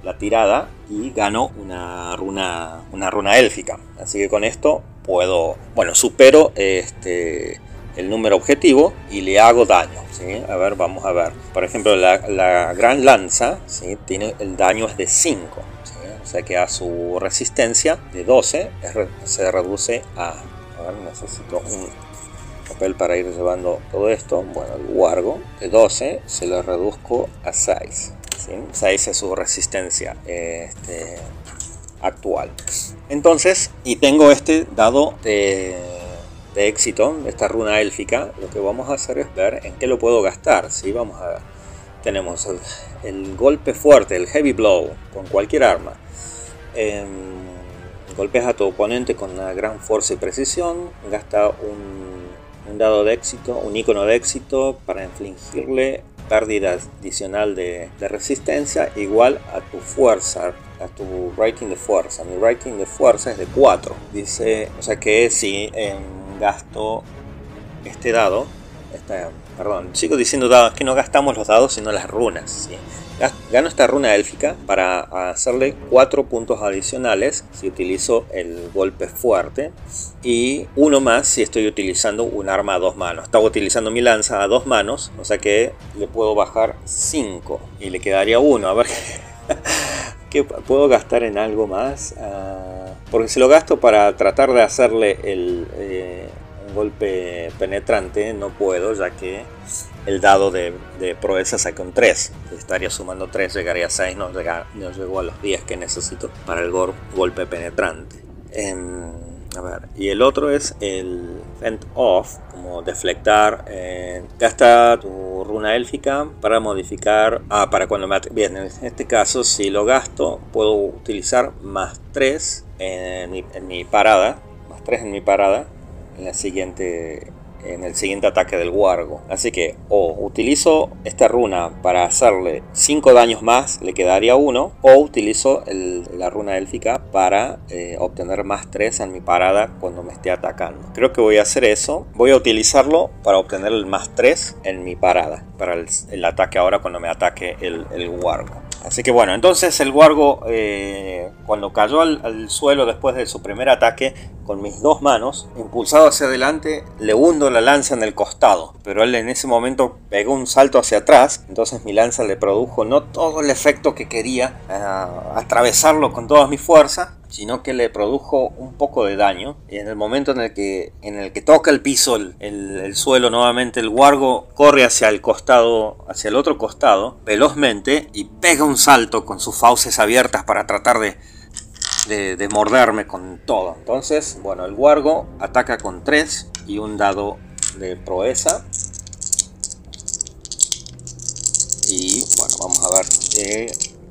la tirada y gano una runa élfica. Así que con esto puedo, bueno, supero el número objetivo y le hago daño, ¿sí? A ver, vamos a ver. Por ejemplo, la gran lanza, ¿sí? El daño es de 5, ¿sí? O sea que a su resistencia de 12 se reduce a... A ver, necesito un papel para ir llevando todo esto. Bueno, el wargo de 12 se lo reduzco a 6, ¿sí? 6 es su resistencia actual. Entonces, y tengo este dado de éxito, esta runa élfica. Lo que vamos a hacer es ver en qué lo puedo gastar, ¿sí? Vamos a ver. Tenemos el golpe fuerte, el heavy blow, con cualquier arma. Golpeas a tu oponente con una gran fuerza y precisión. Gasta un dado de éxito, un icono de éxito para infligirle pérdida adicional de resistencia igual a tu fuerza, a tu rating de fuerza. Mi rating de fuerza es de 4. Dice, o sea que si gasto este dado, perdón, sigo diciendo dados, que no gastamos los dados sino las runas, ¿sí? Gano esta runa élfica para hacerle 4 puntos adicionales si utilizo el golpe fuerte y 1 más si estoy utilizando un arma a 2 manos. Estaba utilizando mi lanza a 2 manos, o sea que le puedo bajar 5 y le quedaría 1. A ver ¿qué puedo gastar en algo más? Porque si lo gasto para tratar de hacerle un golpe penetrante, no puedo, ya que el dado de proeza saca un 3. Estaría sumando 3, llegaría a 6, no llego a los 10 que necesito para el golpe penetrante. A ver, y el otro es el Fend Off, como deflectar. Gasta tu runa élfica para modificar. Para cuando me bien, en este caso, si lo gasto, puedo utilizar más 3 en mi parada. Más 3 en mi parada. En el siguiente ataque del wargo. Así que o utilizo esta runa para hacerle 5 daños más, le quedaría 1, o utilizo la runa élfica para obtener más 3 en mi parada cuando me esté atacando. Creo que voy a hacer eso. Voy a utilizarlo para obtener el más 3 en mi parada, para el ataque ahora cuando me ataque el wargo. Así que bueno, entonces el wargo cuando cayó al suelo después de su primer ataque, con mis 2 manos, impulsado hacia adelante, le hundo la lanza en el costado. Pero él en ese momento pegó un salto hacia atrás, entonces mi lanza le produjo no todo el efecto que quería, atravesarlo con todas mis fuerzas, sino que le produjo un poco de daño. Y en el momento en el que toca el piso, el suelo nuevamente, el wargo corre hacia el otro costado, velozmente, y pega un salto con sus fauces abiertas para tratar de morderme con todo. Entonces, bueno, el wargo ataca con 3 y un dado de proeza. Y bueno, vamos a ver.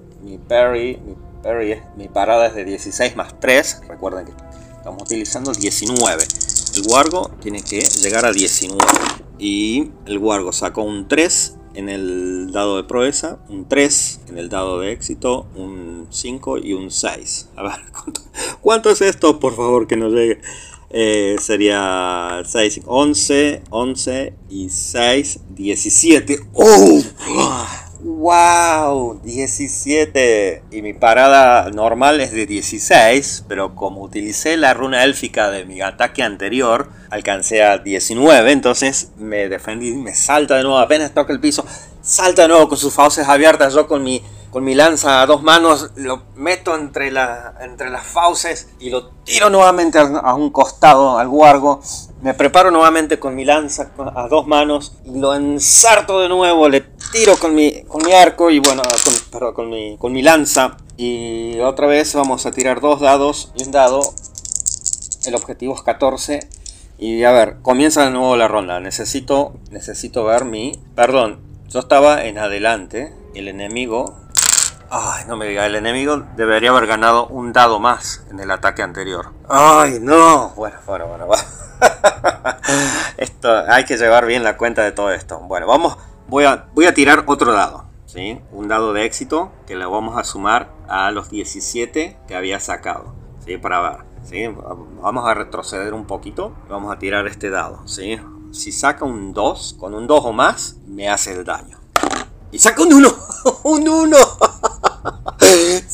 Mi parada es de 16 más 3. Recuerden que estamos utilizando 19. El wargo tiene que llegar a 19. Y el wargo sacó un 3 en el dado de proeza, un 3 en el dado de éxito, un 5 y un 6. A ver, ¿cuánto es esto? Por favor, que no llegue. Sería 6, 11 y 6, 17. ¡Oh! ¡Wow! 17. Y mi parada normal es de 16, pero como utilicé la runa élfica de mi ataque anterior, alcancé a 19, entonces me defendí, me salta de nuevo, apenas toca el piso, salta de nuevo con sus fauces abiertas. Yo con mi lanza a 2 manos lo meto entre las fauces y lo tiro nuevamente a un costado al wargo. Me preparo nuevamente con mi lanza a 2 manos y lo ensarto de nuevo, le tiro con mi arco y bueno, con mi lanza. Y otra vez vamos a tirar 2 dados y un dado. El objetivo es 14. Y a ver, comienza de nuevo la ronda. Necesito ver Perdón, yo estaba en adelante. El enemigo... Ay, no me diga, el enemigo debería haber ganado un dado más en el ataque anterior. Ay, no. Bueno. Esto, hay que llevar bien la cuenta de todo esto. Bueno, voy a tirar otro dado, ¿sí? Un dado de éxito que le vamos a sumar a los 17 que había sacado, ¿sí? Para ver, ¿sí? Vamos a retroceder un poquito. Vamos a tirar este dado, ¿sí? Si saca un 2, con un 2 o más, me hace el daño. Y saca un 1. ¡Un 1!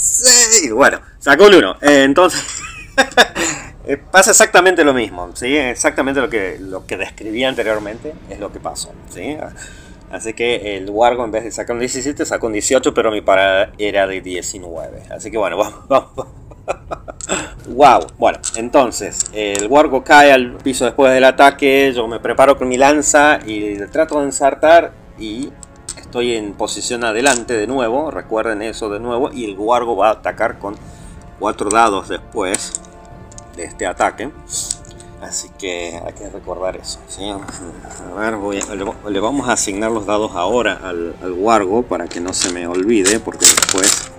Y bueno, sacó un 1. Entonces pasa exactamente lo mismo, ¿sí? Exactamente lo que describí anteriormente es lo que pasó, ¿sí? Así que el Wargo, en vez de sacar un 17, sacó un 18, pero mi parada era de 19. Así que bueno, vamos. Wow, bueno, entonces el Wargo cae al piso después del ataque. Yo me preparo con mi lanza y trato de ensartar. Y estoy en posición adelante de nuevo. Recuerden eso de nuevo. Y el Wargo va a atacar con 4 dados después de este ataque. Así que hay que recordar eso, ¿sí? A ver, le vamos a asignar los dados ahora al Wargo para que no se me olvide, porque después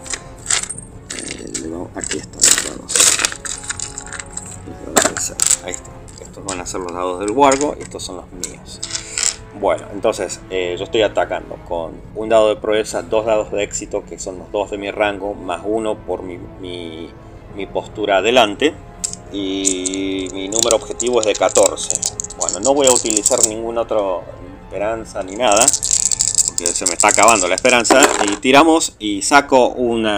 aquí están los dados. Ahí está. Estos van a ser los dados del Wargo y estos son los míos. Bueno, entonces yo estoy atacando con un dado de proeza, 2 dados de éxito, que son los 2 de mi rango, más 1 por mi postura adelante. Y mi número objetivo es de 14. Bueno, no voy a utilizar ninguna otra esperanza ni nada, porque se me está acabando la esperanza. Y tiramos y saco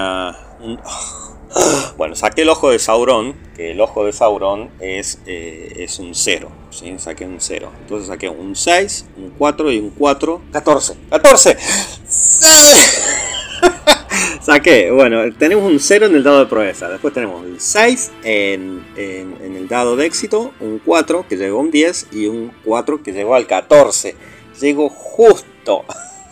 bueno, saqué el ojo de Sauron, que el ojo de Sauron es un 0, ¿sí? Saqué un 0. Entonces saqué un 6, un 4 y un 4. 14. ¡14! ¡Sí! Saqué, bueno, tenemos un 0 en el dado de proeza. Después tenemos el 6 en el dado de éxito, un 4 que llegó a un 10 y un 4 que llegó al 14. Llegó justo.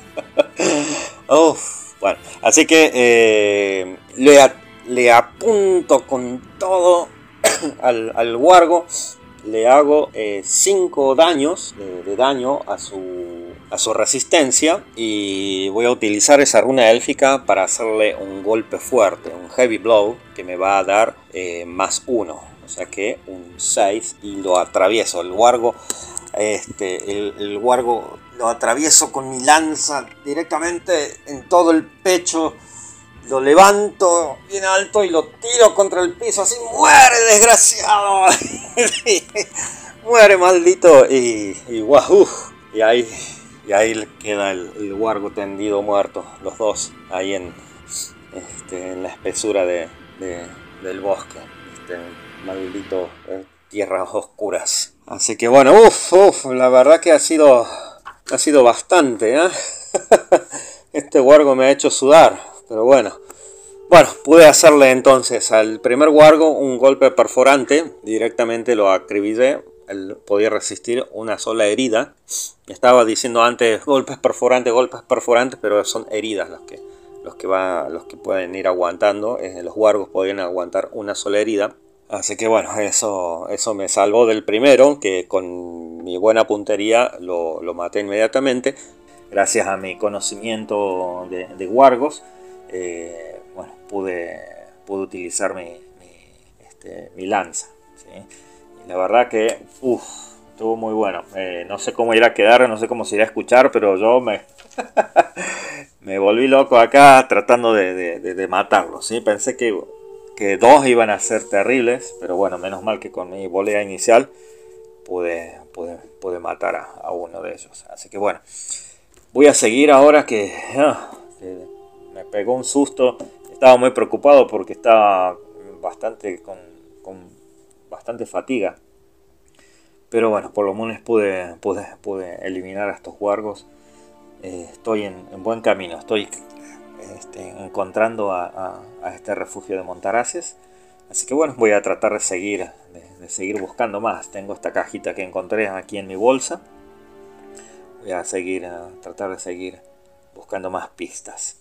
Bueno, así que le apunto con todo al Wargo. Le hago 5 daños de daño a su resistencia. Y voy a utilizar esa runa élfica para hacerle un golpe fuerte, un heavy blow, que me va a dar más 1. O sea que un 6 y lo atravieso. El Wargo, el Wargo lo atravieso con mi lanza directamente en todo el pecho. Lo levanto bien alto y lo tiro contra el piso así. ¡Muere, desgraciado! ¡Muere, maldito! Y wow, y ahí queda el Wargo tendido muerto. Los dos ahí en la espesura del bosque. Maldito tierras oscuras. Así que bueno, la verdad que ha sido bastante, ¿eh? Este Wargo me ha hecho sudar. Pero bueno, pude hacerle entonces al primer Wargo un golpe perforante. Directamente lo acribillé. Él podía resistir una sola herida. Estaba diciendo antes golpes perforantes, pero son heridas los que pueden ir aguantando. Los Wargos podían aguantar una sola herida. Así que bueno, eso me salvó del primero, que con mi buena puntería lo maté inmediatamente. Gracias a mi conocimiento de Wargos. Pude utilizar mi lanza, ¿sí? Y la verdad que estuvo muy bueno. No sé cómo irá a quedar, no sé cómo se irá a escuchar, pero yo me volví loco acá tratando de matarlo, ¿sí? Pensé que 2 iban a ser terribles, pero bueno, menos mal que con mi volea inicial pude matar a uno de ellos. Así que bueno, voy a seguir ahora que me pegó un susto. Estaba muy preocupado porque estaba con bastante fatiga. Pero bueno, por lo menos pude eliminar a estos Wargos. Estoy en buen camino. Estoy encontrando a este refugio de Montaraces. Así que bueno, voy a tratar de seguir buscando más. Tengo esta cajita que encontré aquí en mi bolsa. Voy a tratar de seguir buscando más pistas.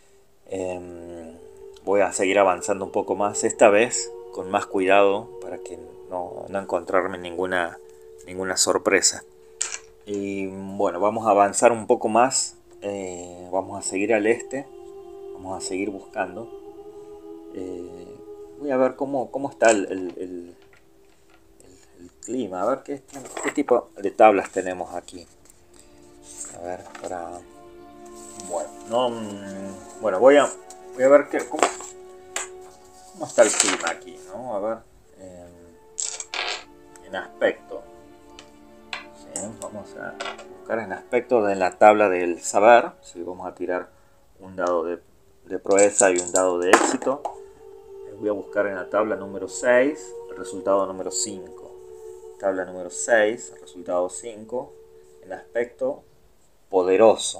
Voy a seguir avanzando un poco más, esta vez con más cuidado para que no encontrarme ninguna sorpresa. Y bueno, vamos a avanzar un poco más. Vamos a seguir al este. Vamos a seguir buscando. Voy a ver cómo está el clima. A ver qué tipo de tablas tenemos aquí. A ver, voy a ver cómo está el clima aquí, ¿no? A ver, en aspecto. ¿Sí? Vamos a buscar en aspecto de la tabla del saber. ¿Sí? Vamos a tirar un dado de proeza y un dado de éxito. voy a buscar en la tabla número 6, el resultado número 5. Tabla número 6, el resultado 5, en aspecto poderoso.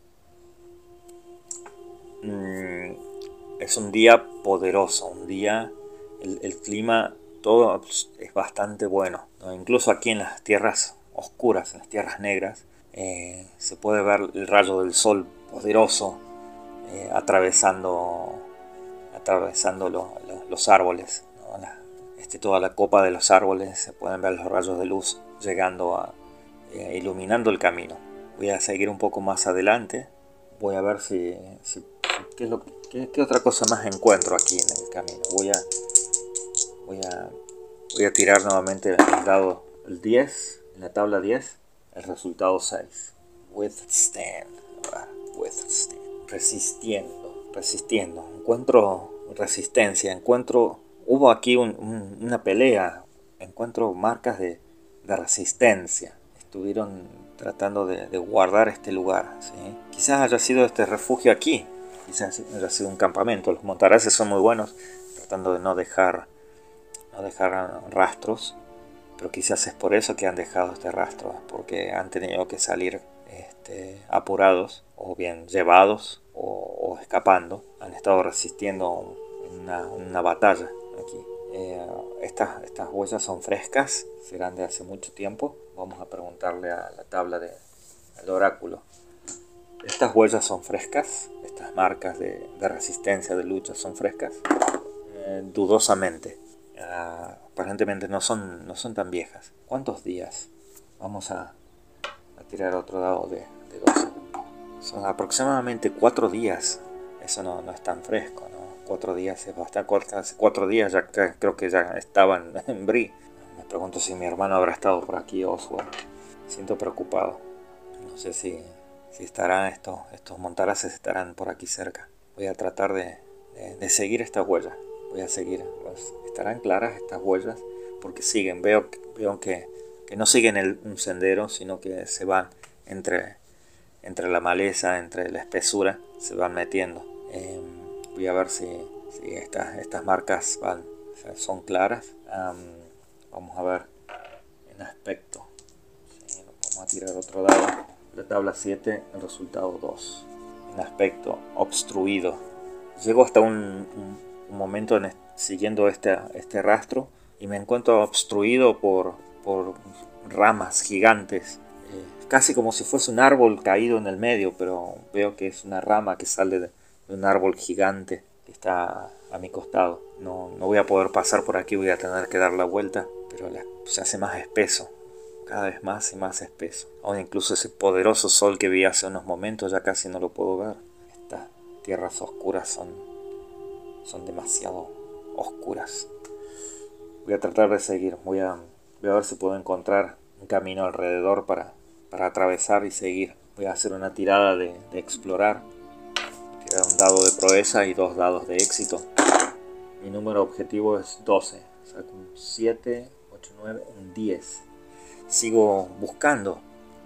Es un día poderoso, un día, el clima, todo es bastante bueno, ¿no? Incluso aquí en las tierras oscuras, en las tierras negras, se puede ver el rayo del sol poderoso atravesando los árboles, ¿no? Toda la copa de los árboles, se pueden ver los rayos de luz llegando iluminando el camino. Voy a seguir un poco más adelante, voy a ver qué otra cosa más encuentro aquí en el camino. Voy a tirar nuevamente el dado, el 10, en la tabla 10, el resultado 6. Withstand. Resistiendo. Encuentro resistencia, hubo aquí una pelea, encuentro marcas de resistencia. Estuvieron tratando de guardar este lugar, ¿sí? Quizás haya sido este refugio aquí, quizás haya sido un campamento. Los montaraces son muy buenos tratando de no dejar rastros, pero quizás es por eso que han dejado este rastro, porque han tenido que salir apurados, o bien llevados, o escapando. Han estado resistiendo una batalla aquí. Estas huellas son frescas, serán de hace mucho tiempo. Vamos a preguntarle a la tabla al oráculo. Estas huellas son frescas, estas marcas de resistencia, de lucha son frescas. Dudosamente. Aparentemente no son tan viejas. ¿Cuántos días? Vamos a tirar otro dado de 12. Son aproximadamente 4 días. Eso no es tan fresco, ¿no? 4 días es bastante corto. Hace 4 días ya creo que ya estaban en Brie. Me pregunto si mi hermano habrá estado por aquí, Oswald. Siento preocupado. No sé si estarán estos montaraces estarán por aquí cerca. Voy a tratar de seguir estas huellas. Voy a seguir. Estarán claras estas huellas porque siguen. Veo que no siguen un sendero, sino que se van entre la maleza, entre la espesura, se van metiendo. Voy a ver si estas marcas son claras. Vamos a ver en aspecto. Sí, vamos a tirar otro dado. La tabla 7, el resultado 2. En aspecto obstruido. Llego hasta un momento siguiendo este rastro y me encuentro obstruido por ramas gigantes. Casi como si fuese un árbol caído en el medio, pero veo que es una rama que sale de un árbol gigante que está a mi costado. No voy a poder pasar por aquí, voy a tener que dar la vuelta, pero se hace más espeso, cada vez más y más espeso. Aún incluso ese poderoso sol que vi hace unos momentos ya casi no lo puedo ver. Estas tierras oscuras son demasiado oscuras. Voy a tratar de seguir, voy a ver si puedo encontrar un camino alrededor para atravesar y seguir. Voy a hacer una tirada de explorar. Tirar un dado de proeza y 2 dados de éxito. Mi número objetivo es 12. Saco un 7, 8, 9, un 10. Sigo buscando.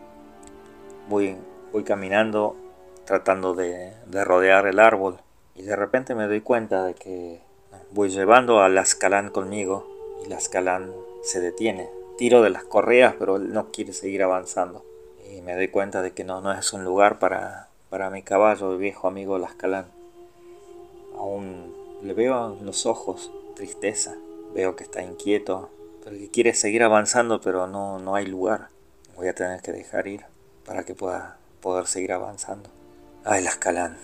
Voy caminando, tratando de rodear el árbol. Y de repente me doy cuenta de que voy llevando a Lascalán conmigo. Y Lascalán se detiene. Tiro de las correas, pero él no quiere seguir avanzando. Y me doy cuenta de que no es un lugar para mi caballo, el viejo amigo Lascalán. Aún le veo en los ojos tristeza. Veo que está inquieto, pero que quiere seguir avanzando, pero no hay lugar. Voy a tener que dejar ir para que pueda poder seguir avanzando. Ay, Lascalán.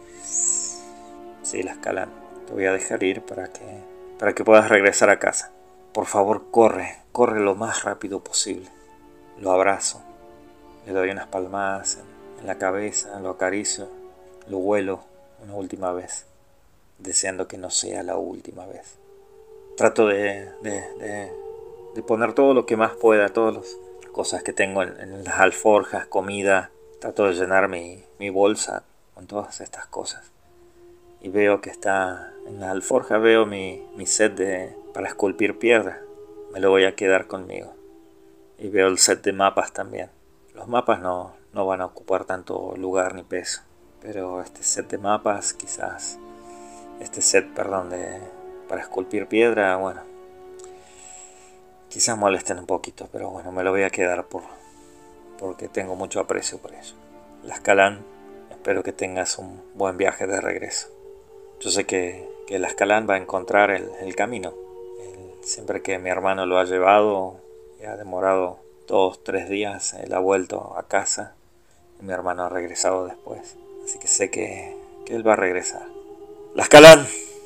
Sí, Lascalán. Te voy a dejar ir para que puedas regresar a casa. Por favor, corre lo más rápido posible. Lo abrazo, le doy unas palmadas en la cabeza, lo acaricio, lo huelo una última vez, deseando que no sea la última vez. Trato de poner todo lo que más pueda, todas las cosas que tengo en las alforjas, comida. Trato de llenar mi bolsa con todas estas cosas. Y veo que está en la alforja, veo mi set para esculpir piedra. Me lo voy a quedar conmigo. Y veo el set de mapas también. Los mapas no van a ocupar tanto lugar ni peso. Pero este set de mapas, quizás... Este set, perdón, para esculpir piedra, bueno, quizás molesten un poquito, pero bueno, me lo voy a quedar porque tengo mucho aprecio por ello. Lascalain, espero que tengas un buen viaje de regreso. Yo sé que Lascalain va a encontrar el camino. Siempre que mi hermano lo ha llevado, y ha demorado 2-3 días, él ha vuelto a casa y mi hermano ha regresado después. Así que sé que él va a regresar. Lascalain,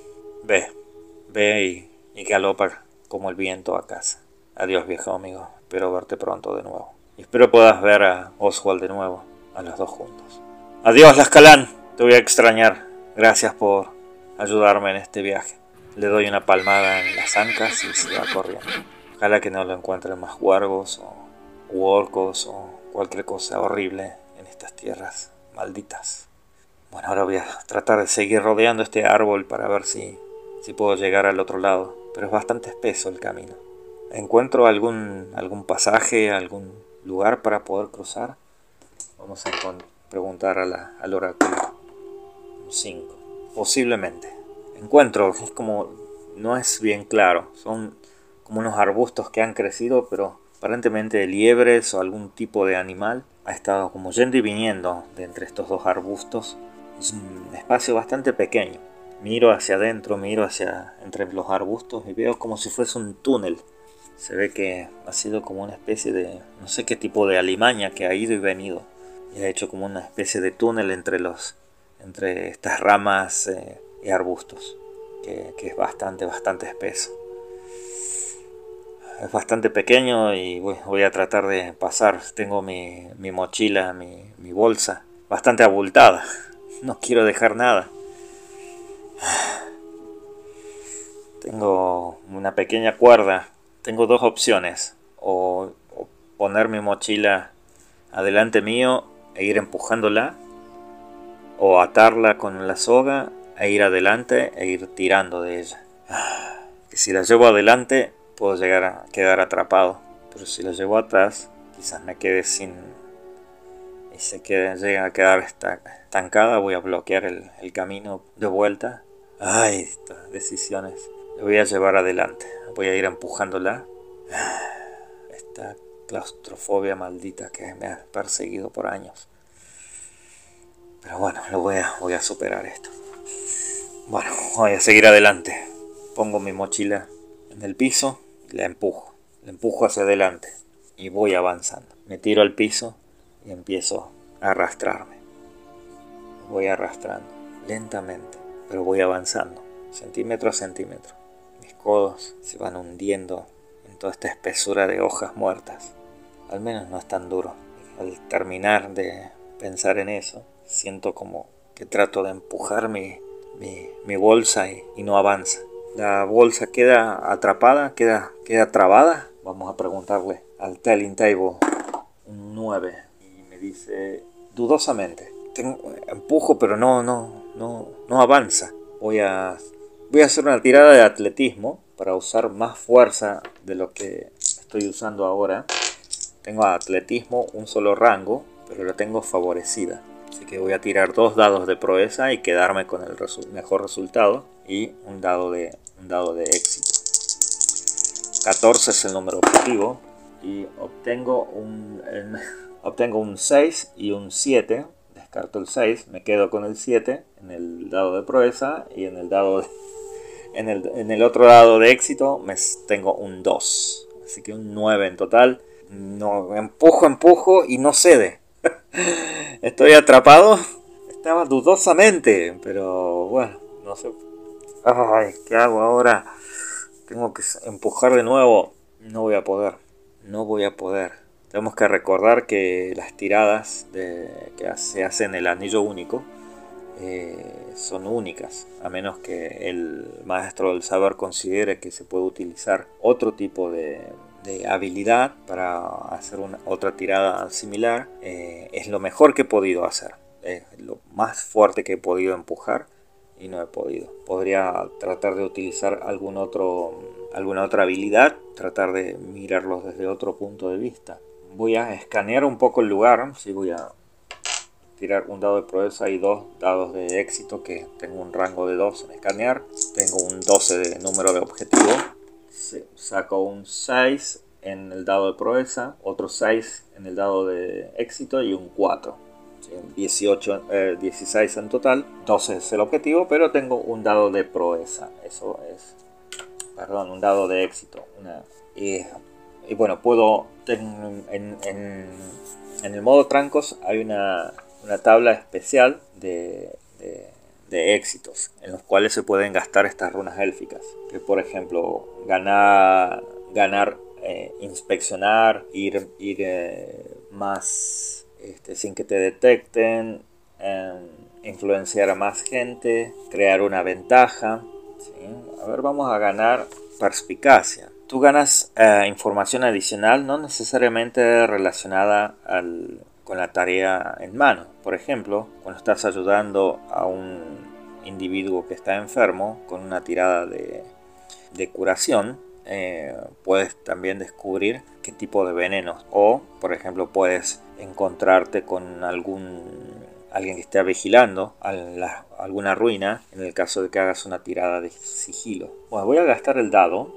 ve y galopa como el viento a casa. Adiós, viejo amigo, espero verte pronto de nuevo. Y espero puedas ver a Oswald de nuevo, a los dos juntos. Adiós, Lascalain, te voy a extrañar. Gracias por ayudarme en este viaje. Le doy una palmada en las ancas y se va corriendo. Ojalá que no lo encuentren más huargos u orcos o cualquier cosa horrible en estas tierras malditas. Bueno, ahora voy a tratar de seguir rodeando este árbol para ver si puedo llegar al otro lado. Pero es bastante espeso el camino. ¿Encuentro algún pasaje, algún lugar para poder cruzar? Vamos a preguntar al oráculo. Un 5. Posiblemente. Encuentro, es como, no es bien claro, son como unos arbustos que han crecido, pero aparentemente liebres o algún tipo de animal ha estado como yendo y viniendo de entre estos dos arbustos. Es un espacio bastante pequeño. Miro hacia adentro, miro hacia entre los arbustos y veo como si fuese un túnel. Se ve que ha sido como una especie de, no sé qué tipo de alimaña que ha ido y venido. Y ha hecho como una especie de túnel entre estas ramas y arbustos, que es bastante espeso. Es bastante pequeño y voy a tratar de pasar. Tengo mi mochila, mi bolsa, bastante abultada. No quiero dejar nada. Tengo una pequeña cuerda. Tengo dos opciones. O poner mi mochila adelante mío e ir empujándola, o atarla con la soga e ir adelante e ir tirando de ella. Que si la llevo adelante puedo llegar a quedar atrapado, pero si la llevo atrás quizás me quede sin, y llega a quedar estancada, voy a bloquear el camino de vuelta. Ay, estas decisiones. La voy a llevar adelante, voy a ir empujándola. Esta claustrofobia maldita que me ha perseguido por años. Pero bueno, voy a superar esto. Bueno, voy a seguir adelante. Pongo mi mochila en el piso y la empujo. La empujo hacia adelante y voy avanzando. Me tiro al piso y empiezo a arrastrarme. Voy arrastrando lentamente, pero voy avanzando, centímetro a centímetro. Mis codos se van hundiendo en toda esta espesura de hojas muertas. Al menos no es tan duro. Al terminar de pensar en eso, siento como que trato de empujar mi bolsa y no avanza. La bolsa queda atrapada, queda trabada. Vamos a preguntarle al Telling Table. Un 9. Y me dice dudosamente. Empujo, pero no avanza. Voy a hacer una tirada de atletismo para usar más fuerza de lo que estoy usando ahora. Tengo atletismo un solo rango, pero la tengo favorecida. Así que voy a tirar 2 dados de proeza y quedarme con el mejor resultado. Y un dado de éxito. 14 es el número objetivo. Y obtengo un 6 y un 7. Descarto el 6, me quedo con el 7 en el dado de proeza. Y en el otro dado de éxito tengo un 2. Así que un 9 en total. No, empujo y no cede. Estoy atrapado. Estaba dudosamente, pero bueno, no sé. Ay, ¿qué hago ahora? Tengo que empujar de nuevo. No voy a poder. Tenemos que recordar que las tiradas que se hacen en el anillo único son únicas, a menos que el maestro del saber considere que se puede utilizar otro tipo de habilidad para hacer otra tirada similar. Es lo mejor que he podido hacer, es lo más fuerte que he podido empujar y no he podido. Podría tratar de utilizar alguna otra habilidad, tratar de mirarlos desde otro punto de vista. Voy a escanear un poco el lugar, sí, voy a tirar un dado de proeza y 2 dados de éxito, que tengo un rango de 2 en escanear. Tengo un 12 de número de objetivo. Saco un 6 en el dado de proeza, otro 6 en el dado de éxito y un 4. 16 en total. 12 es el objetivo, pero tengo un dado de proeza. Eso es, perdón, un dado de éxito. Y bueno, puedo en el modo trancos hay una tabla especial de éxitos en los cuales se pueden gastar estas runas élficas, que por ejemplo ganar, inspeccionar, ir más sin que te detecten, influenciar a más gente, crear una ventaja, ¿sí? A ver, vamos a ganar perspicacia. Tú ganas información adicional, no necesariamente relacionada con la tarea en mano. Por ejemplo, cuando estás ayudando a un individuo que está enfermo con una tirada de curación, puedes también descubrir qué tipo de venenos, o por ejemplo puedes encontrarte con alguien que esté vigilando alguna ruina, en el caso de que hagas una tirada de sigilo. Bueno, voy a gastar el dado,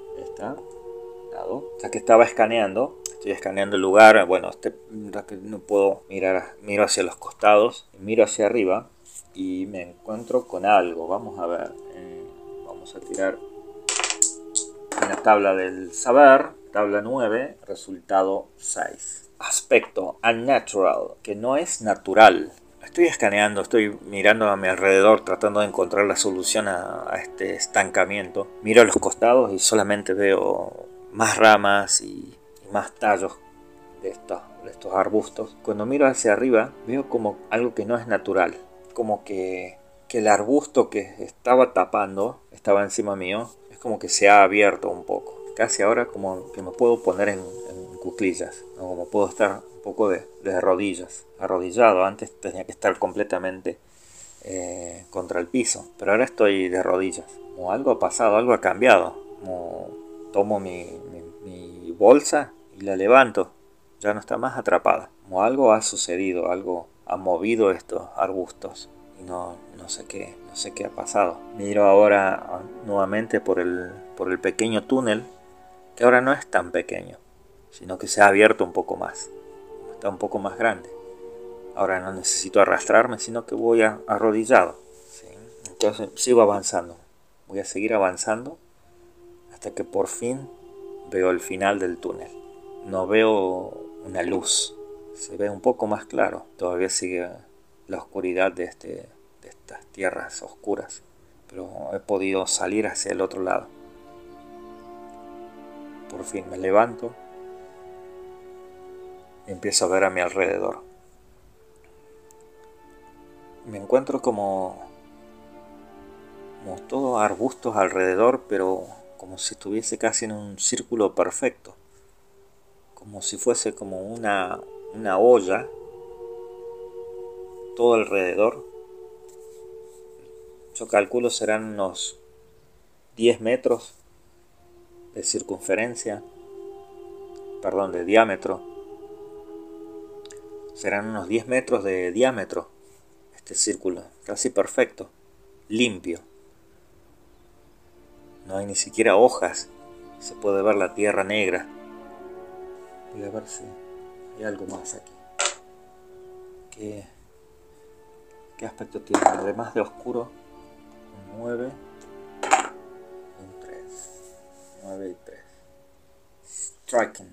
ya que estaba escaneando. Estoy escaneando el lugar. Bueno, no puedo mirar, miro hacia los costados, miro hacia arriba y me encuentro con algo. Vamos a ver, vamos a tirar en la tabla del saber, tabla 9, resultado 6. Aspecto unnatural, que no es natural. Estoy escaneando, estoy mirando a mi alrededor, tratando de encontrar la solución a este estancamiento. Miro a los costados y solamente veo más ramas y más tallos de estos arbustos. Cuando miro hacia arriba, veo como algo que no es natural. Como que el arbusto que estaba encima mío, es como que se ha abierto un poco. Casi ahora como que me puedo poner en cuclillas, ¿no? Como puedo estar un poco de rodillas, arrodillado. Antes tenía que estar completamente contra el piso, pero ahora estoy de rodillas. Como algo ha pasado, algo ha cambiado. Como tomo mi bolsa y la levanto, ya no está más atrapada. Como algo ha sucedido, algo ha movido estos arbustos y no sé qué ha pasado. Miro ahora nuevamente por el pequeño túnel, que ahora no es tan pequeño, sino que se ha abierto un poco más, está un poco más grande. Ahora no necesito arrastrarme, sino que voy arrodillado, ¿sí? Entonces sigo avanzando, voy a seguir avanzando hasta que por fin veo el final del túnel. No veo una luz, se ve un poco más claro. Todavía sigue la oscuridad de estas tierras oscuras, pero he podido salir hacia el otro lado. Por fin me levanto y empiezo a ver a mi alrededor. Me encuentro como todos arbustos alrededor, pero como si estuviese casi en un círculo perfecto, como si fuese como una olla todo alrededor. Yo calculo serán unos 10 metros de circunferencia, perdón, de diámetro. Serán unos 10 metros de diámetro este círculo, casi perfecto, limpio. No hay ni siquiera hojas, se puede ver la tierra negra. Voy a ver si hay algo más aquí. ¿Qué aspecto tiene? Además de oscuro, un 9, un 3. 9 y 3. Striking.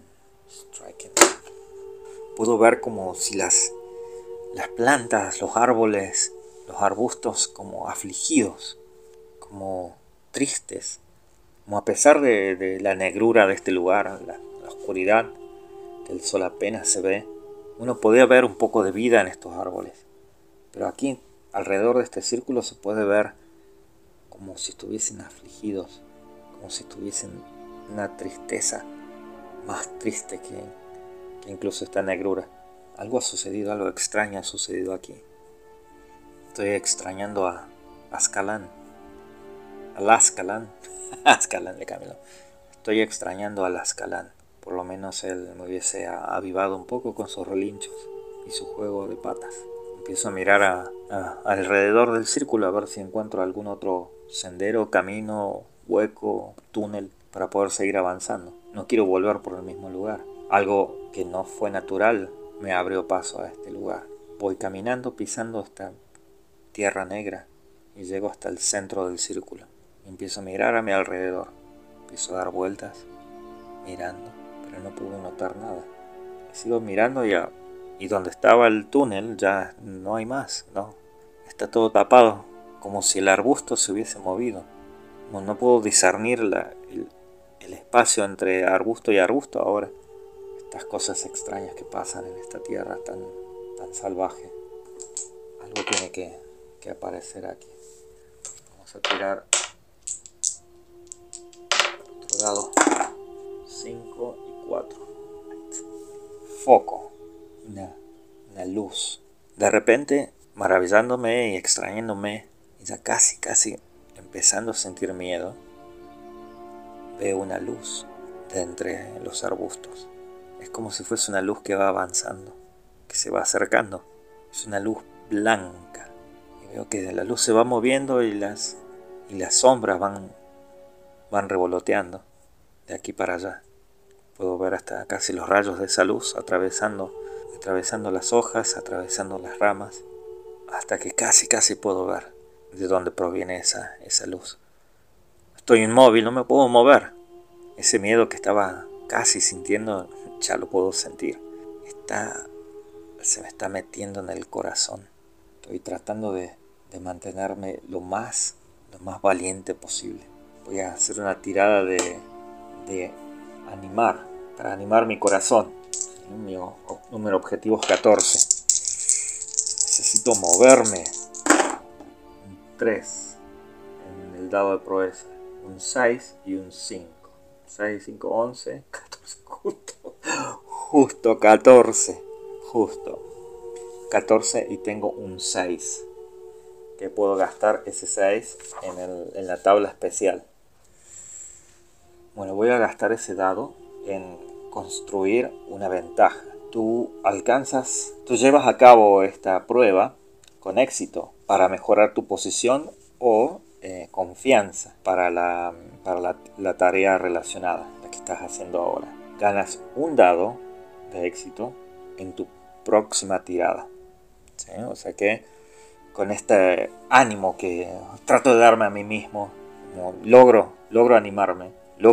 Puedo ver como si las plantas, los árboles, los arbustos como afligidos, como tristes, como a pesar de la negrura de este lugar, la oscuridad, que el sol apenas se ve, uno podía ver un poco de vida en estos árboles. Pero aquí, alrededor de este círculo, se puede ver como si estuviesen afligidos, como si tuviesen una tristeza más triste que incluso esta negrura. Algo ha sucedido, algo extraño ha sucedido aquí. Estoy extrañando a Azkalan. Al Azkalan. Azkalan le cambió. Estoy extrañando al Azkalan. Por lo menos él me hubiese avivado un poco con sus relinchos y su juego de patas. Empiezo a mirar alrededor del círculo a ver si encuentro algún otro sendero, camino, hueco, túnel para poder seguir avanzando. No quiero volver por el mismo lugar. Algo que no fue natural me abrió paso a este lugar. Voy caminando, pisando esta tierra negra y llego hasta el centro del círculo. Empiezo a mirar a mi alrededor. Empiezo a dar vueltas, mirando, pero no pude notar nada. Sigo mirando y donde estaba el túnel ya no hay más, ¿no? Está todo tapado, como si el arbusto se hubiese movido. No puedo discernir el espacio entre arbusto y arbusto ahora. Estas cosas extrañas que pasan en esta tierra tan salvaje. Algo tiene que aparecer aquí. Vamos a tirar otro dado. 5 y 4. Foco. Una luz. De repente, maravillándome y extrañándome, y ya casi empezando a sentir miedo, veo una luz de entre los arbustos. Es como si fuese una luz que va avanzando, que se va acercando. Es una luz blanca. Y veo que la luz se va moviendo y las sombras van revoloteando de aquí para allá. Puedo ver hasta casi los rayos de esa luz atravesando las hojas, atravesando las ramas, hasta que casi puedo ver de dónde proviene esa luz. Estoy inmóvil, no me puedo mover. Ese miedo que estaba casi sintiendo, ya lo puedo sentir. Se me está metiendo en el corazón. Estoy tratando de mantenerme lo más valiente posible. Voy a hacer una tirada de para animar mi corazón. Mi número objetivo es 14. Necesito moverme. Un 3 en el dado de proeza, un 6 y un 5. 6, 5, 11, 14, justo 14. Justo 14 y tengo un 6. Que puedo gastar ese 6 en la tabla especial. Bueno, voy a gastar ese dado en construir una ventaja. Tú llevas a cabo esta prueba con éxito para mejorar tu posición o confianza para la tarea relacionada, la que estás haciendo ahora. Ganas un dado de éxito en tu próxima tirada. ¿Sí? O sea que con este ánimo que trato de darme a mí mismo, como logro animarme,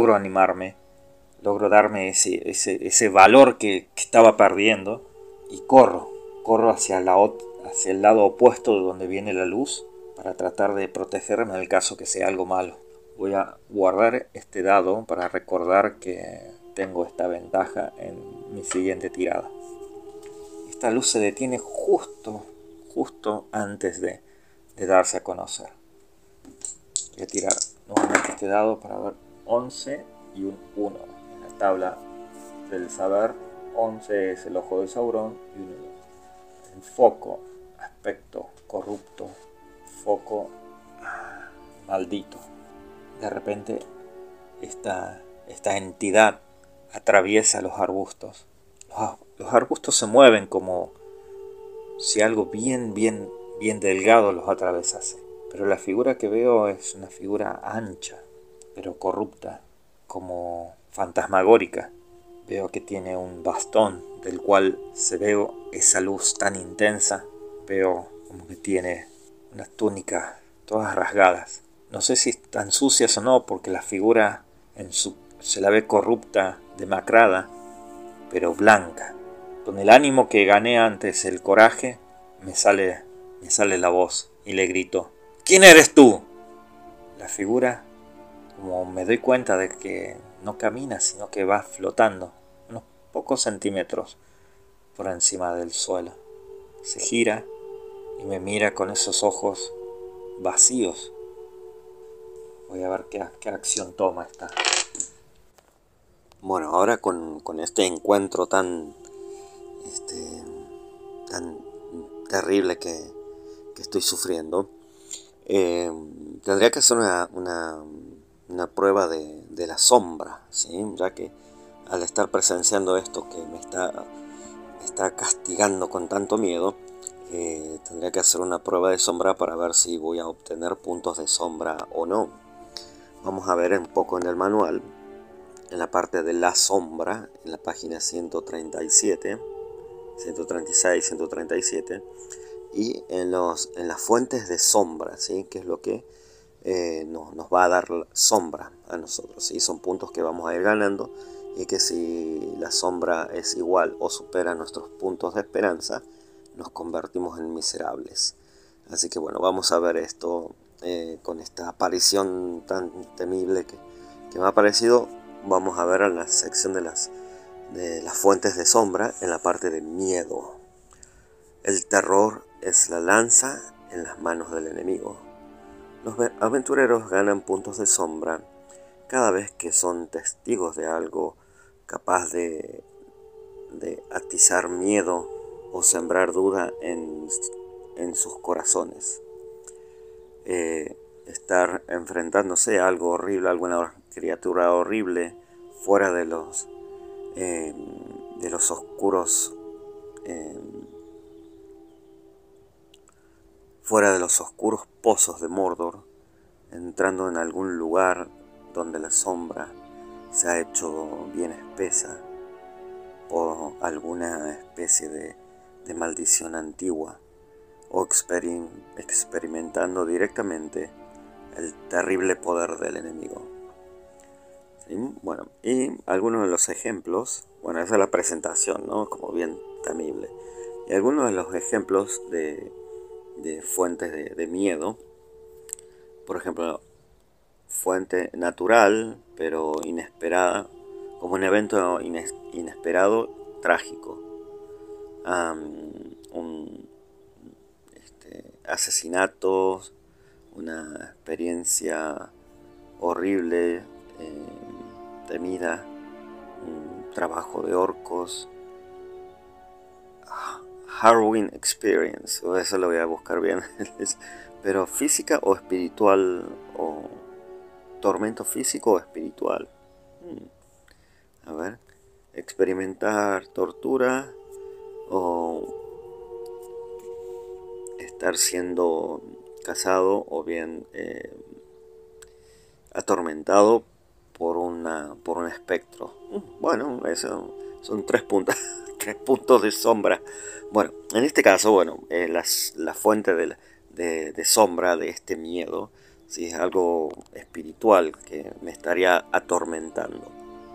logro darme ese valor que estaba perdiendo y corro hacia el lado opuesto de donde viene la luz para tratar de protegerme en el caso que sea algo malo. Voy a guardar este dado para recordar que tengo esta ventaja en mi siguiente tirada. Esta luz se detiene justo antes de darse a conocer. Voy a tirar nuevamente este dado para ver 11 y un 1. En la tabla del saber, 11 es el ojo de Sauron y 1 el foco, aspecto corrupto, foco maldito. De repente esta entidad atraviesa los arbustos. Los arbustos se mueven como si algo bien delgado los atravesase. Pero la figura que veo es una figura ancha, pero corrupta, como fantasmagórica. Veo que tiene un bastón del cual se ve esa luz tan intensa. Veo como que tiene unas túnicas todas rasgadas. No sé si están sucias o no, porque la figura se la ve corrupta, demacrada, pero blanca. Con el ánimo que gané antes, el coraje, me sale la voz y le grito: ¿Quién eres tú? La figura, como me doy cuenta de que no camina, sino que va flotando unos pocos centímetros por encima del suelo, se gira y me mira con esos ojos vacíos. Voy a ver qué acción toma esta. Bueno, ahora con este encuentro tan terrible que estoy sufriendo, tendría que hacer una prueba de la sombra, ¿sí? Ya que al estar presenciando esto que me está castigando con tanto miedo, tendría que hacer una prueba de sombra para ver si voy a obtener puntos de sombra o no. Vamos a ver un poco en el manual, en la parte de la sombra, en la página 137, 136, 137, y en las fuentes de sombra, ¿sí? Que es lo que nos va a dar sombra a nosotros, ¿sí? Son puntos que vamos a ir ganando, y que si la sombra es igual o supera nuestros puntos de esperanza, nos convertimos en miserables. Así que bueno, vamos a ver esto con esta aparición tan temible que me ha parecido. Vamos a ver en la sección de las fuentes de sombra, en la parte de miedo. El terror es la lanza en las manos del enemigo. Los aventureros ganan puntos de sombra cada vez que son testigos de algo capaz de atizar miedo o sembrar duda en sus corazones. Estar enfrentándose a algo horrible, alguna criatura horrible, fuera de los oscuros, fuera de los oscuros pozos de Mordor, entrando en algún lugar donde la sombra se ha hecho bien espesa por alguna especie de maldición antigua, o experimentando directamente el terrible poder del enemigo. ¿Sí? Bueno, y algunos de los ejemplos, bueno, esa es la presentación, ¿no? Como bien temible. Y algunos de los ejemplos de fuentes de miedo, por ejemplo, fuente natural, pero inesperada, como un evento inesperado, trágico. Asesinatos, una experiencia horrible, temida, un trabajo de orcos, harrowing experience, o eso lo voy a buscar bien, pero física o espiritual, o tormento físico o espiritual. A ver, experimentar tortura o estar siendo cazado o bien atormentado por un espectro. Bueno, eso son 3 puntos, 3 puntos de sombra. Bueno, en este caso, bueno, la fuente de sombra de este miedo, si es algo espiritual que me estaría atormentando.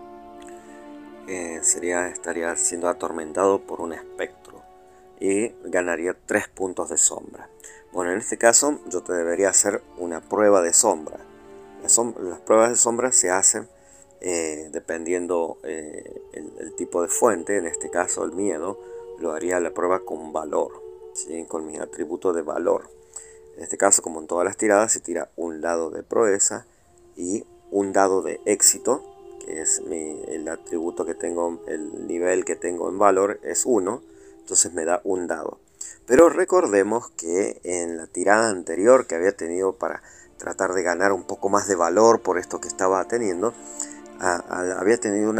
Estaría siendo atormentado por un espectro y ganaría 3 puntos de sombra. Bueno, en este caso yo te debería hacer una prueba de sombra. Las pruebas de sombra se hacen dependiendo el tipo de fuente. En este caso el miedo lo haría la prueba con valor, ¿sí? Con mi atributo de valor. En este caso, como en todas las tiradas, se tira un dado de proeza y un dado de éxito, que es el atributo que tengo, el nivel que tengo en valor es 1, entonces me da un dado. Pero recordemos que en la tirada anterior que había tenido para tratar de ganar un poco más de valor por esto que estaba teniendo, había tenido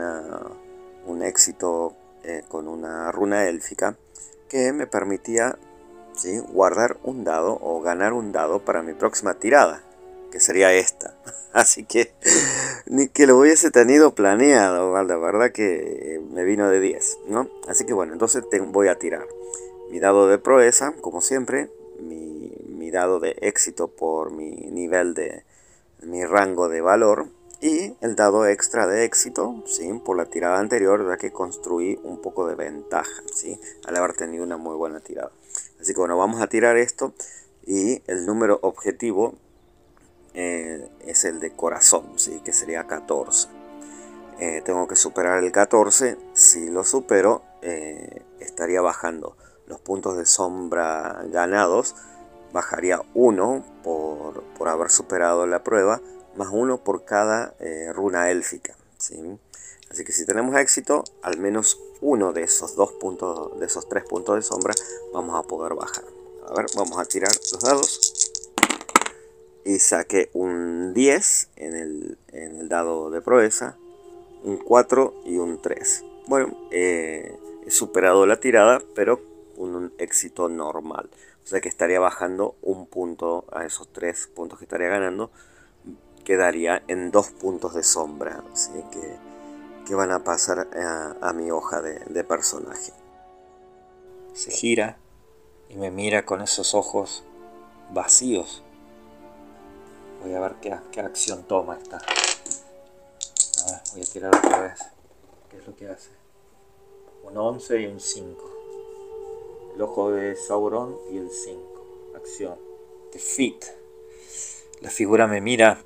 un éxito con una runa élfica que me permitía, ¿sí?, guardar un dado o ganar un dado para mi próxima tirada, que sería esta. Así que ni que lo hubiese tenido planeado, la verdad que me vino de 10, ¿no? Así que bueno, entonces voy a tirar mi dado de proeza, como siempre, mi dado de éxito por mi nivel de mi rango de valor, y el dado extra de éxito, ¿sí?, por la tirada anterior, ya que construí un poco de ventaja, ¿sí?, al haber tenido una muy buena tirada. Así que bueno, vamos a tirar esto, y el número objetivo es el de corazón, ¿sí?, que sería 14. Tengo que superar el 14. Si lo supero, estaría bajando los puntos de sombra ganados. Bajaría 1 por haber superado la prueba, más 1 por cada runa élfica, ¿sí? Así que si tenemos éxito, al menos uno de esos 2 puntos, de esos 3 puntos de sombra, vamos a poder bajar. A ver, vamos a tirar los dados. Y saqué un 10 en el dado de proeza, un 4 y un 3. Bueno, he superado la tirada, pero un éxito normal. O sea que estaría bajando un punto a esos 3 puntos que estaría ganando. Quedaría en 2 puntos de sombra, ¿sí? que van a pasar a mi hoja de personaje. Se gira y me mira con esos ojos vacíos. Voy a ver qué acción toma esta. A ver, voy a tirar otra vez. ¿Qué es lo que hace? Un 11 y un 5. El ojo de Sauron y el 5. Acción. Defeat. La figura me mira.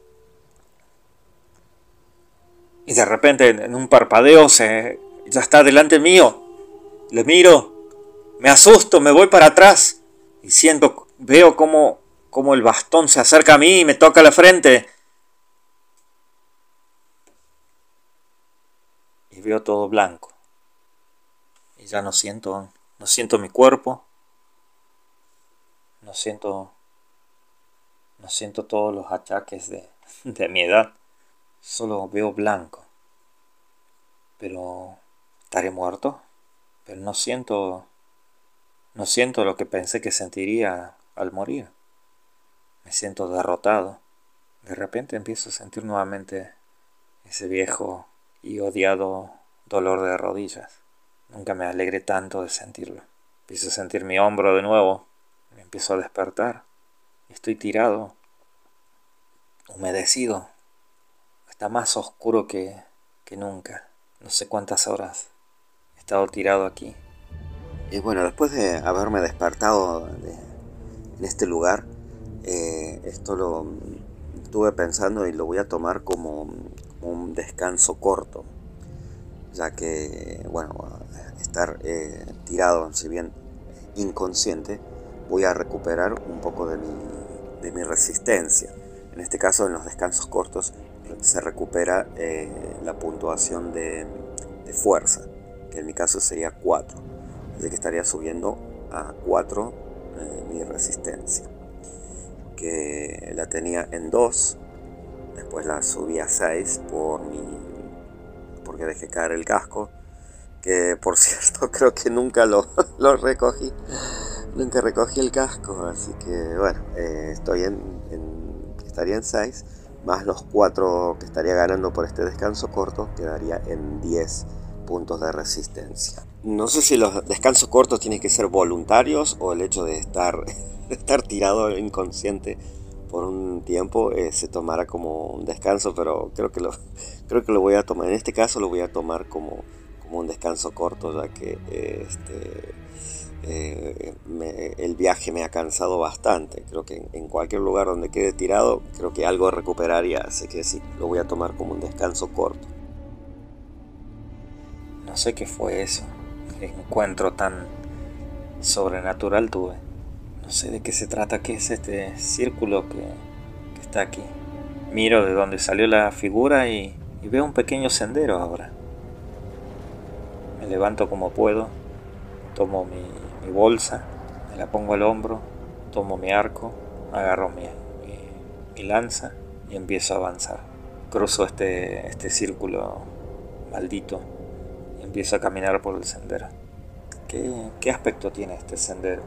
Y de repente, en un parpadeo, ya está delante mío. Le miro. Me asusto, me voy para atrás. Y veo cómo el bastón se acerca a mí y me toca la frente. Y veo todo blanco. Y ya no siento mi cuerpo. No siento todos los achaques de mi edad. Solo veo blanco. Pero estaré muerto. Pero no siento lo que pensé que sentiría al morir. Me siento derrotado. De repente empiezo a sentir nuevamente ese viejo y odiado dolor de rodillas. Nunca me alegré tanto de sentirlo. Empiezo a sentir mi hombro de nuevo. Me empiezo a despertar. Estoy tirado, humedecido. Está más oscuro que nunca. No sé cuántas horas he estado tirado aquí. Y bueno, después de haberme despertado en este lugar, esto lo estuve pensando y lo voy a tomar como un descanso corto, ya que, bueno, estar tirado, si bien inconsciente, voy a recuperar un poco de mi resistencia. En este caso, en los descansos cortos, se recupera la puntuación de fuerza, que en mi caso sería 4. Así que estaría subiendo a 4 mi resistencia, que la tenía en 2, después la subí a 6 porque dejé caer el casco, que por cierto creo que nunca lo recogí. Nunca recogí el casco, así que bueno, estaría en 6, más los 4 que estaría ganando por este descanso corto, quedaría en 10 puntos de resistencia. No sé si los descansos cortos tienen que ser voluntarios o el hecho de estar tirado inconsciente por un tiempo se tomará como un descanso, pero creo que lo voy a tomar. En este caso lo voy a tomar como un descanso corto, ya que el viaje me ha cansado bastante. Creo que en cualquier lugar donde quede tirado, creo que algo recuperaría, así que sí, lo voy a tomar como un descanso corto. No sé qué fue eso. Qué encuentro tan sobrenatural tuve. No sé de qué se trata, qué es este círculo que está aquí. Miro de dónde salió la figura y veo un pequeño sendero ahora. Me levanto como puedo, tomo mi bolsa, me la pongo al hombro, tomo mi arco, agarro mi lanza y empiezo a avanzar. Cruzo este círculo maldito y empiezo a caminar por el sendero. ¿Qué aspecto tiene este sendero?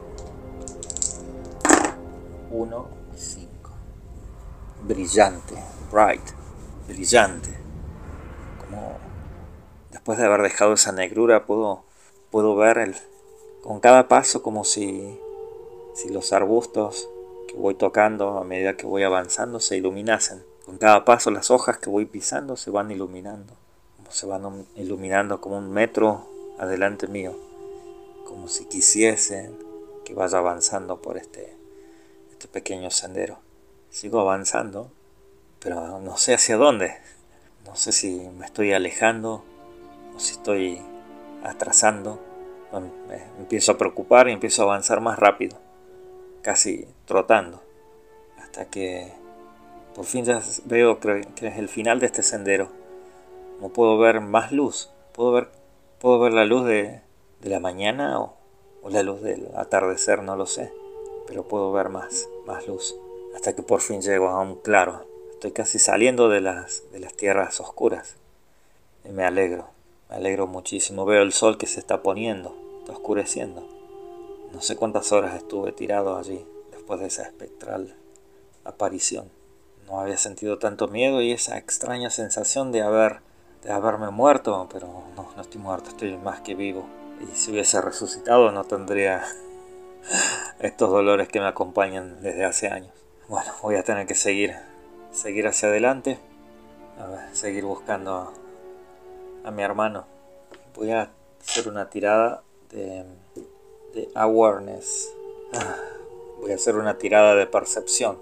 1 y 5. Brillante, bright, brillante. Como después de haber dejado esa negrura puedo ver con cada paso como si los arbustos que voy tocando a medida que voy avanzando se iluminasen. Con cada paso las hojas que voy pisando se van iluminando. Se van iluminando como un metro adelante mío. Como si quisiesen que vaya avanzando por este pequeño sendero. Sigo avanzando, pero no sé hacia dónde. No sé si me estoy alejando o si estoy atrasando. Me empiezo a preocupar y empiezo a avanzar más rápido, casi trotando, hasta que por fin ya veo que es el final de este sendero. No puedo ver más luz. Puedo ver la luz de la mañana o la luz del atardecer, no lo sé, pero puedo ver más luz, hasta que por fin llego a un claro. Estoy casi saliendo de las tierras oscuras y me alegro muchísimo. Veo el sol que se está poniendo, está oscureciendo. No sé cuántas horas estuve tirado allí después de esa espectral aparición. No había sentido tanto miedo y esa extraña sensación de haberme muerto, pero no estoy muerto, estoy más que vivo. Y si hubiese resucitado no tendría estos dolores que me acompañan desde hace años. Bueno, voy a tener que seguir hacia adelante, a ver, seguir buscando a mi hermano. Voy a hacer una tirada de awareness. Voy a hacer una tirada de percepción.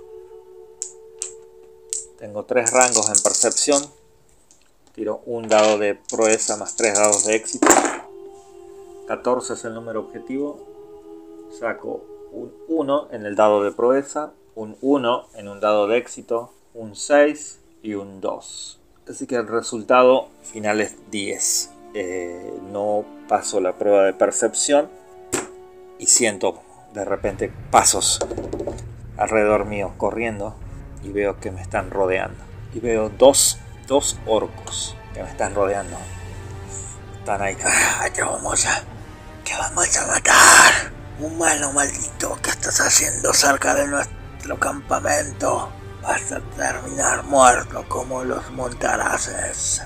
Tengo 3 rangos en percepción. Tiro un dado de proeza más 3 dados de éxito. 14 es el número objetivo. Saco un 1 en el dado de proeza, un 1 en un dado de éxito, un 6 y un 2. Así que el resultado final es 10. No paso la prueba de percepción y siento de repente pasos alrededor mío corriendo y veo que me están rodeando. Y veo dos orcos que me están rodeando. Están ahí. ¿Qué vamos a matar? Humano maldito, ¿qué estás haciendo cerca de nuestro campamento? Vas a terminar muerto como los montaraces.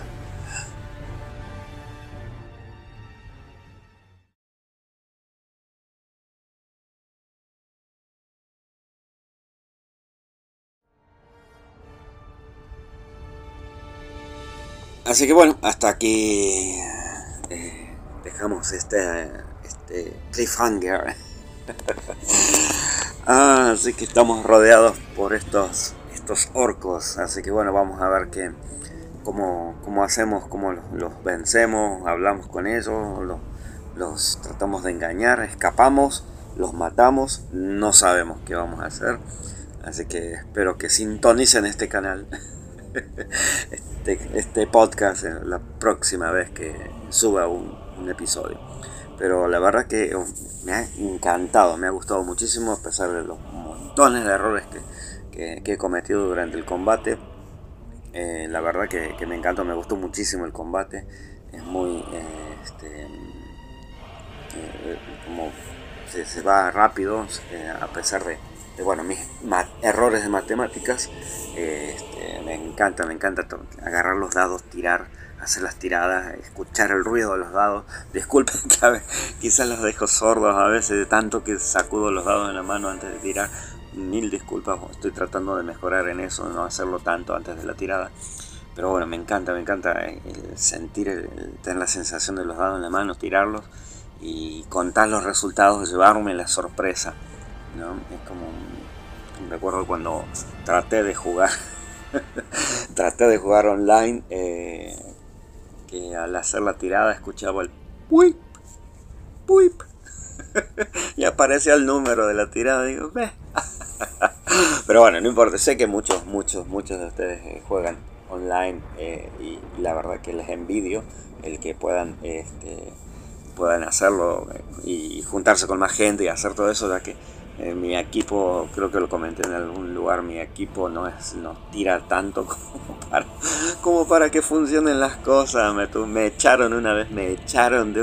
Así que bueno, hasta aquí dejamos este cliffhanger. Así que estamos rodeados por estos orcos. Así que bueno, vamos a ver cómo hacemos, cómo los vencemos, hablamos con ellos, los tratamos de engañar, escapamos, los matamos, no sabemos qué vamos a hacer. Así que espero que sintonicen este canal. Este podcast la próxima vez que suba un episodio. Pero la verdad que me ha encantado, me ha gustado muchísimo, a pesar de los montones de errores que he cometido durante el combate. La verdad que me encantó, me gustó muchísimo el combate. Es muy como se va rápido, a pesar de bueno, mis errores de matemáticas. Me encanta agarrar los dados, tirar, hacer las tiradas, escuchar el ruido de los dados. Disculpen que quizás los dejo sordos a veces de tanto que sacudo los dados en la mano antes de tirar. Mil disculpas, estoy tratando de mejorar en eso, no hacerlo tanto antes de la tirada. Pero bueno, me encanta el sentir, tener la sensación de los dados en la mano, tirarlos y contar los resultados, llevarme la sorpresa, ¿no? Es como, recuerdo cuando traté de jugar online, que al hacer la tirada escuchaba el puip, puip, y aparecía el número de la tirada, digo, ve. Pero bueno, no importa, sé que muchos de ustedes juegan online, y la verdad que les envidio el que puedan hacerlo y juntarse con más gente y hacer todo eso, ya que mi equipo, creo que lo comenté en algún lugar, mi equipo no tira tanto como para que funcionen las cosas. Me echaron una vez, de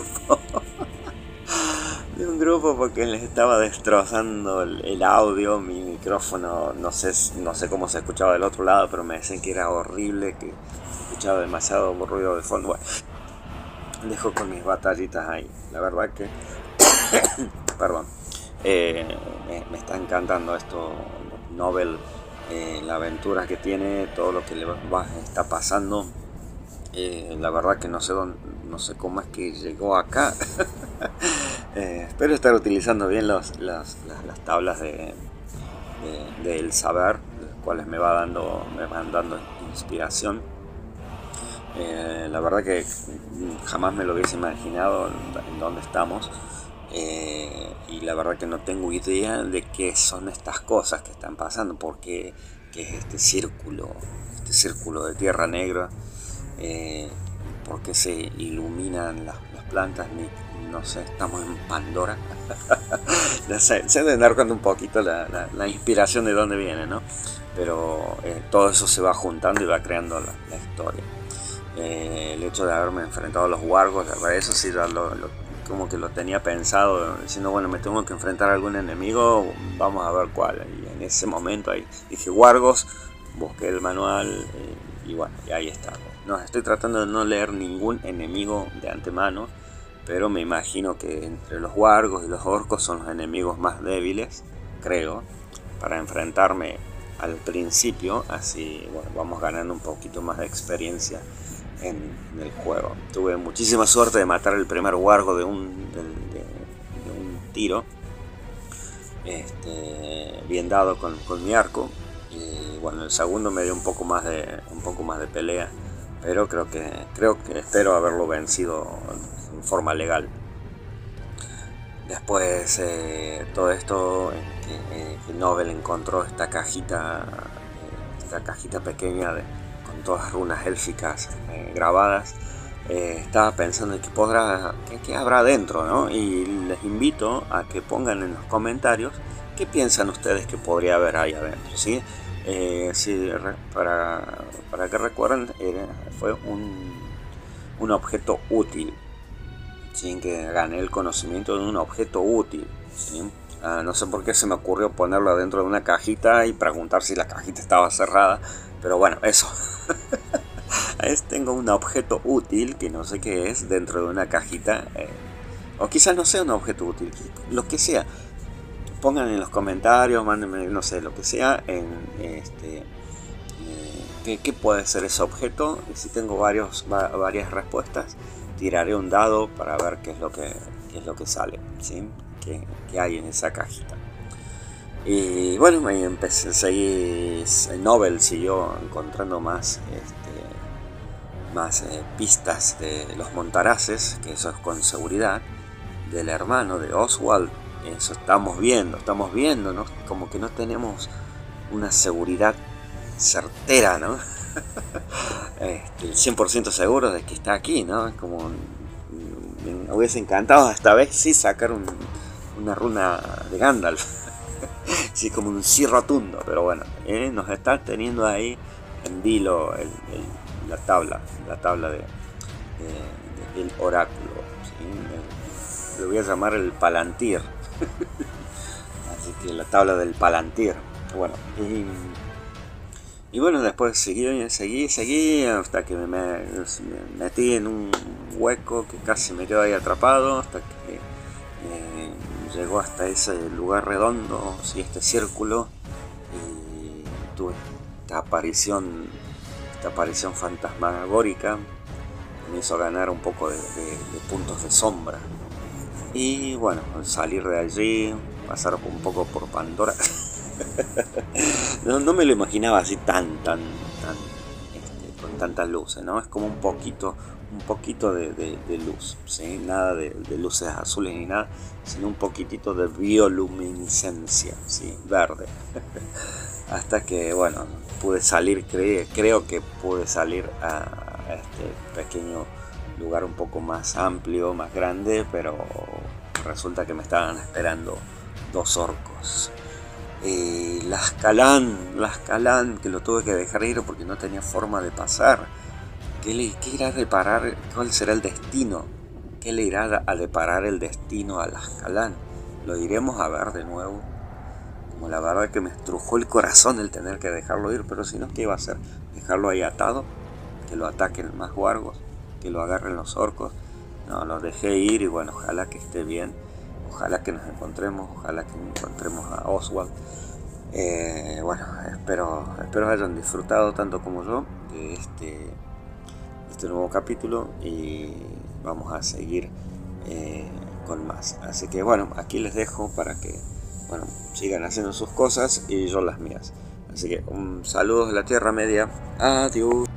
un grupo porque les estaba destrozando el audio, mi micrófono, no sé cómo se escuchaba del otro lado, pero me decían que era horrible, que se escuchaba demasiado ruido de fondo. Bueno, dejo con mis batallitas ahí, la verdad que perdón, me está encantando esto, Novel, la aventura que tiene, todo lo que le está pasando. La verdad que no sé cómo es que llegó acá. Espero estar utilizando bien las tablas del saber, las cuales me van dando inspiración. La verdad que jamás me lo hubiese imaginado en dónde estamos. Y la verdad que no tengo idea de qué son estas cosas que están pasando, porque qué es este círculo de tierra negra, por qué se iluminan las plantas, no sé, estamos en Pandora. Se deben dar cuenta un poquito la inspiración de dónde viene, ¿no? Pero todo eso se va juntando y va creando la historia. El hecho de haberme enfrentado a los wargos, eso sí ya como que lo tenía pensado, diciendo, bueno, me tengo que enfrentar a algún enemigo, vamos a ver cuál. Y en ese momento ahí dije Wargos, busqué el manual y bueno, y ahí está. No, estoy tratando de no leer ningún enemigo de antemano, pero me imagino que entre los Wargos y los orcos son los enemigos más débiles, creo, para enfrentarme al principio, así bueno, vamos ganando un poquito más de experiencia en el juego. Tuve muchísima suerte de matar el primer wargo de un tiro, bien dado con mi arco, y bueno, el segundo me dio un poco más de pelea, pero creo que espero haberlo vencido en forma legal. Después todo esto que Nobel encontró esta cajita pequeña con todas runas élficas grabadas. Estaba pensando en qué habrá dentro, ¿no? Y les invito a que pongan en los comentarios qué piensan ustedes que podría haber ahí adentro, ¿sí? Sí, para que recuerden, fue un objeto útil, ¿sí? Que gané el conocimiento de un objeto útil, ¿sí? No sé por qué se me ocurrió ponerlo adentro de una cajita y preguntar si la cajita estaba cerrada, pero bueno, eso. Tengo un objeto útil que no sé qué es dentro de una cajita, o quizás no sea un objeto útil, lo que sea. Pongan en los comentarios, mándenme, no sé, lo que sea, ¿qué puede ser ese objeto? Y si tengo varias respuestas, tiraré un dado para ver qué es lo que sale, ¿sí? ¿Qué hay en esa cajita? Y bueno, ahí Nobel siguió encontrando más pistas de los Montaraces, que eso es con seguridad, del hermano de Oswald. Eso estamos viendo, ¿no? Como que no tenemos una seguridad certera, ¿no? El 100% seguro de que está aquí, ¿no? Es como me hubiese encantado esta vez sí sacar una runa de Gandalf. Sí, como un sí rotundo, pero bueno, nos está teniendo ahí en vilo la tabla del oráculo, ¿sí? Le voy a llamar el Palantir. Así que la tabla del Palantir. Bueno, y bueno, después seguí hasta que me metí en un hueco que casi me quedé ahí atrapado, hasta que llegó hasta ese lugar redondo, ¿sí? Este círculo, y tuve esta aparición fantasmagórica, me hizo ganar un poco de puntos de sombra. Y bueno, salir de allí, pasar un poco por Pandora. No me lo imaginaba así tan con tantas luces, ¿no? Es como un poquito de luz, ¿sí? Nada de luces azules ni nada, sino un poquitito de bioluminiscencia, ¿sí? Verde. Hasta que, bueno, pude salir, creo que pude salir a este pequeño lugar un poco más amplio, más grande, pero resulta que me estaban esperando 2 orcos. Las Calán, que lo tuve que dejar ir porque no tenía forma de pasar. ¿Qué irá a deparar? ¿Cuál será el destino? ¿Qué le irá a deparar el destino a las Calán? Lo iremos a ver de nuevo. Como la verdad que me estrujó el corazón el tener que dejarlo ir, pero si no, ¿qué iba a hacer? ¿Dejarlo ahí atado? ¿Que lo ataquen más wargos? ¿Que lo agarren los orcos? No, lo dejé ir y bueno, ojalá que esté bien. Ojalá que nos encontremos, ojalá que encontremos a Oswald. Bueno, espero hayan disfrutado tanto como yo de este nuevo capítulo, y vamos a seguir con más. Así que bueno, aquí les dejo para que bueno, sigan haciendo sus cosas y yo las mías. Así que un saludo de la Tierra Media. Adiós.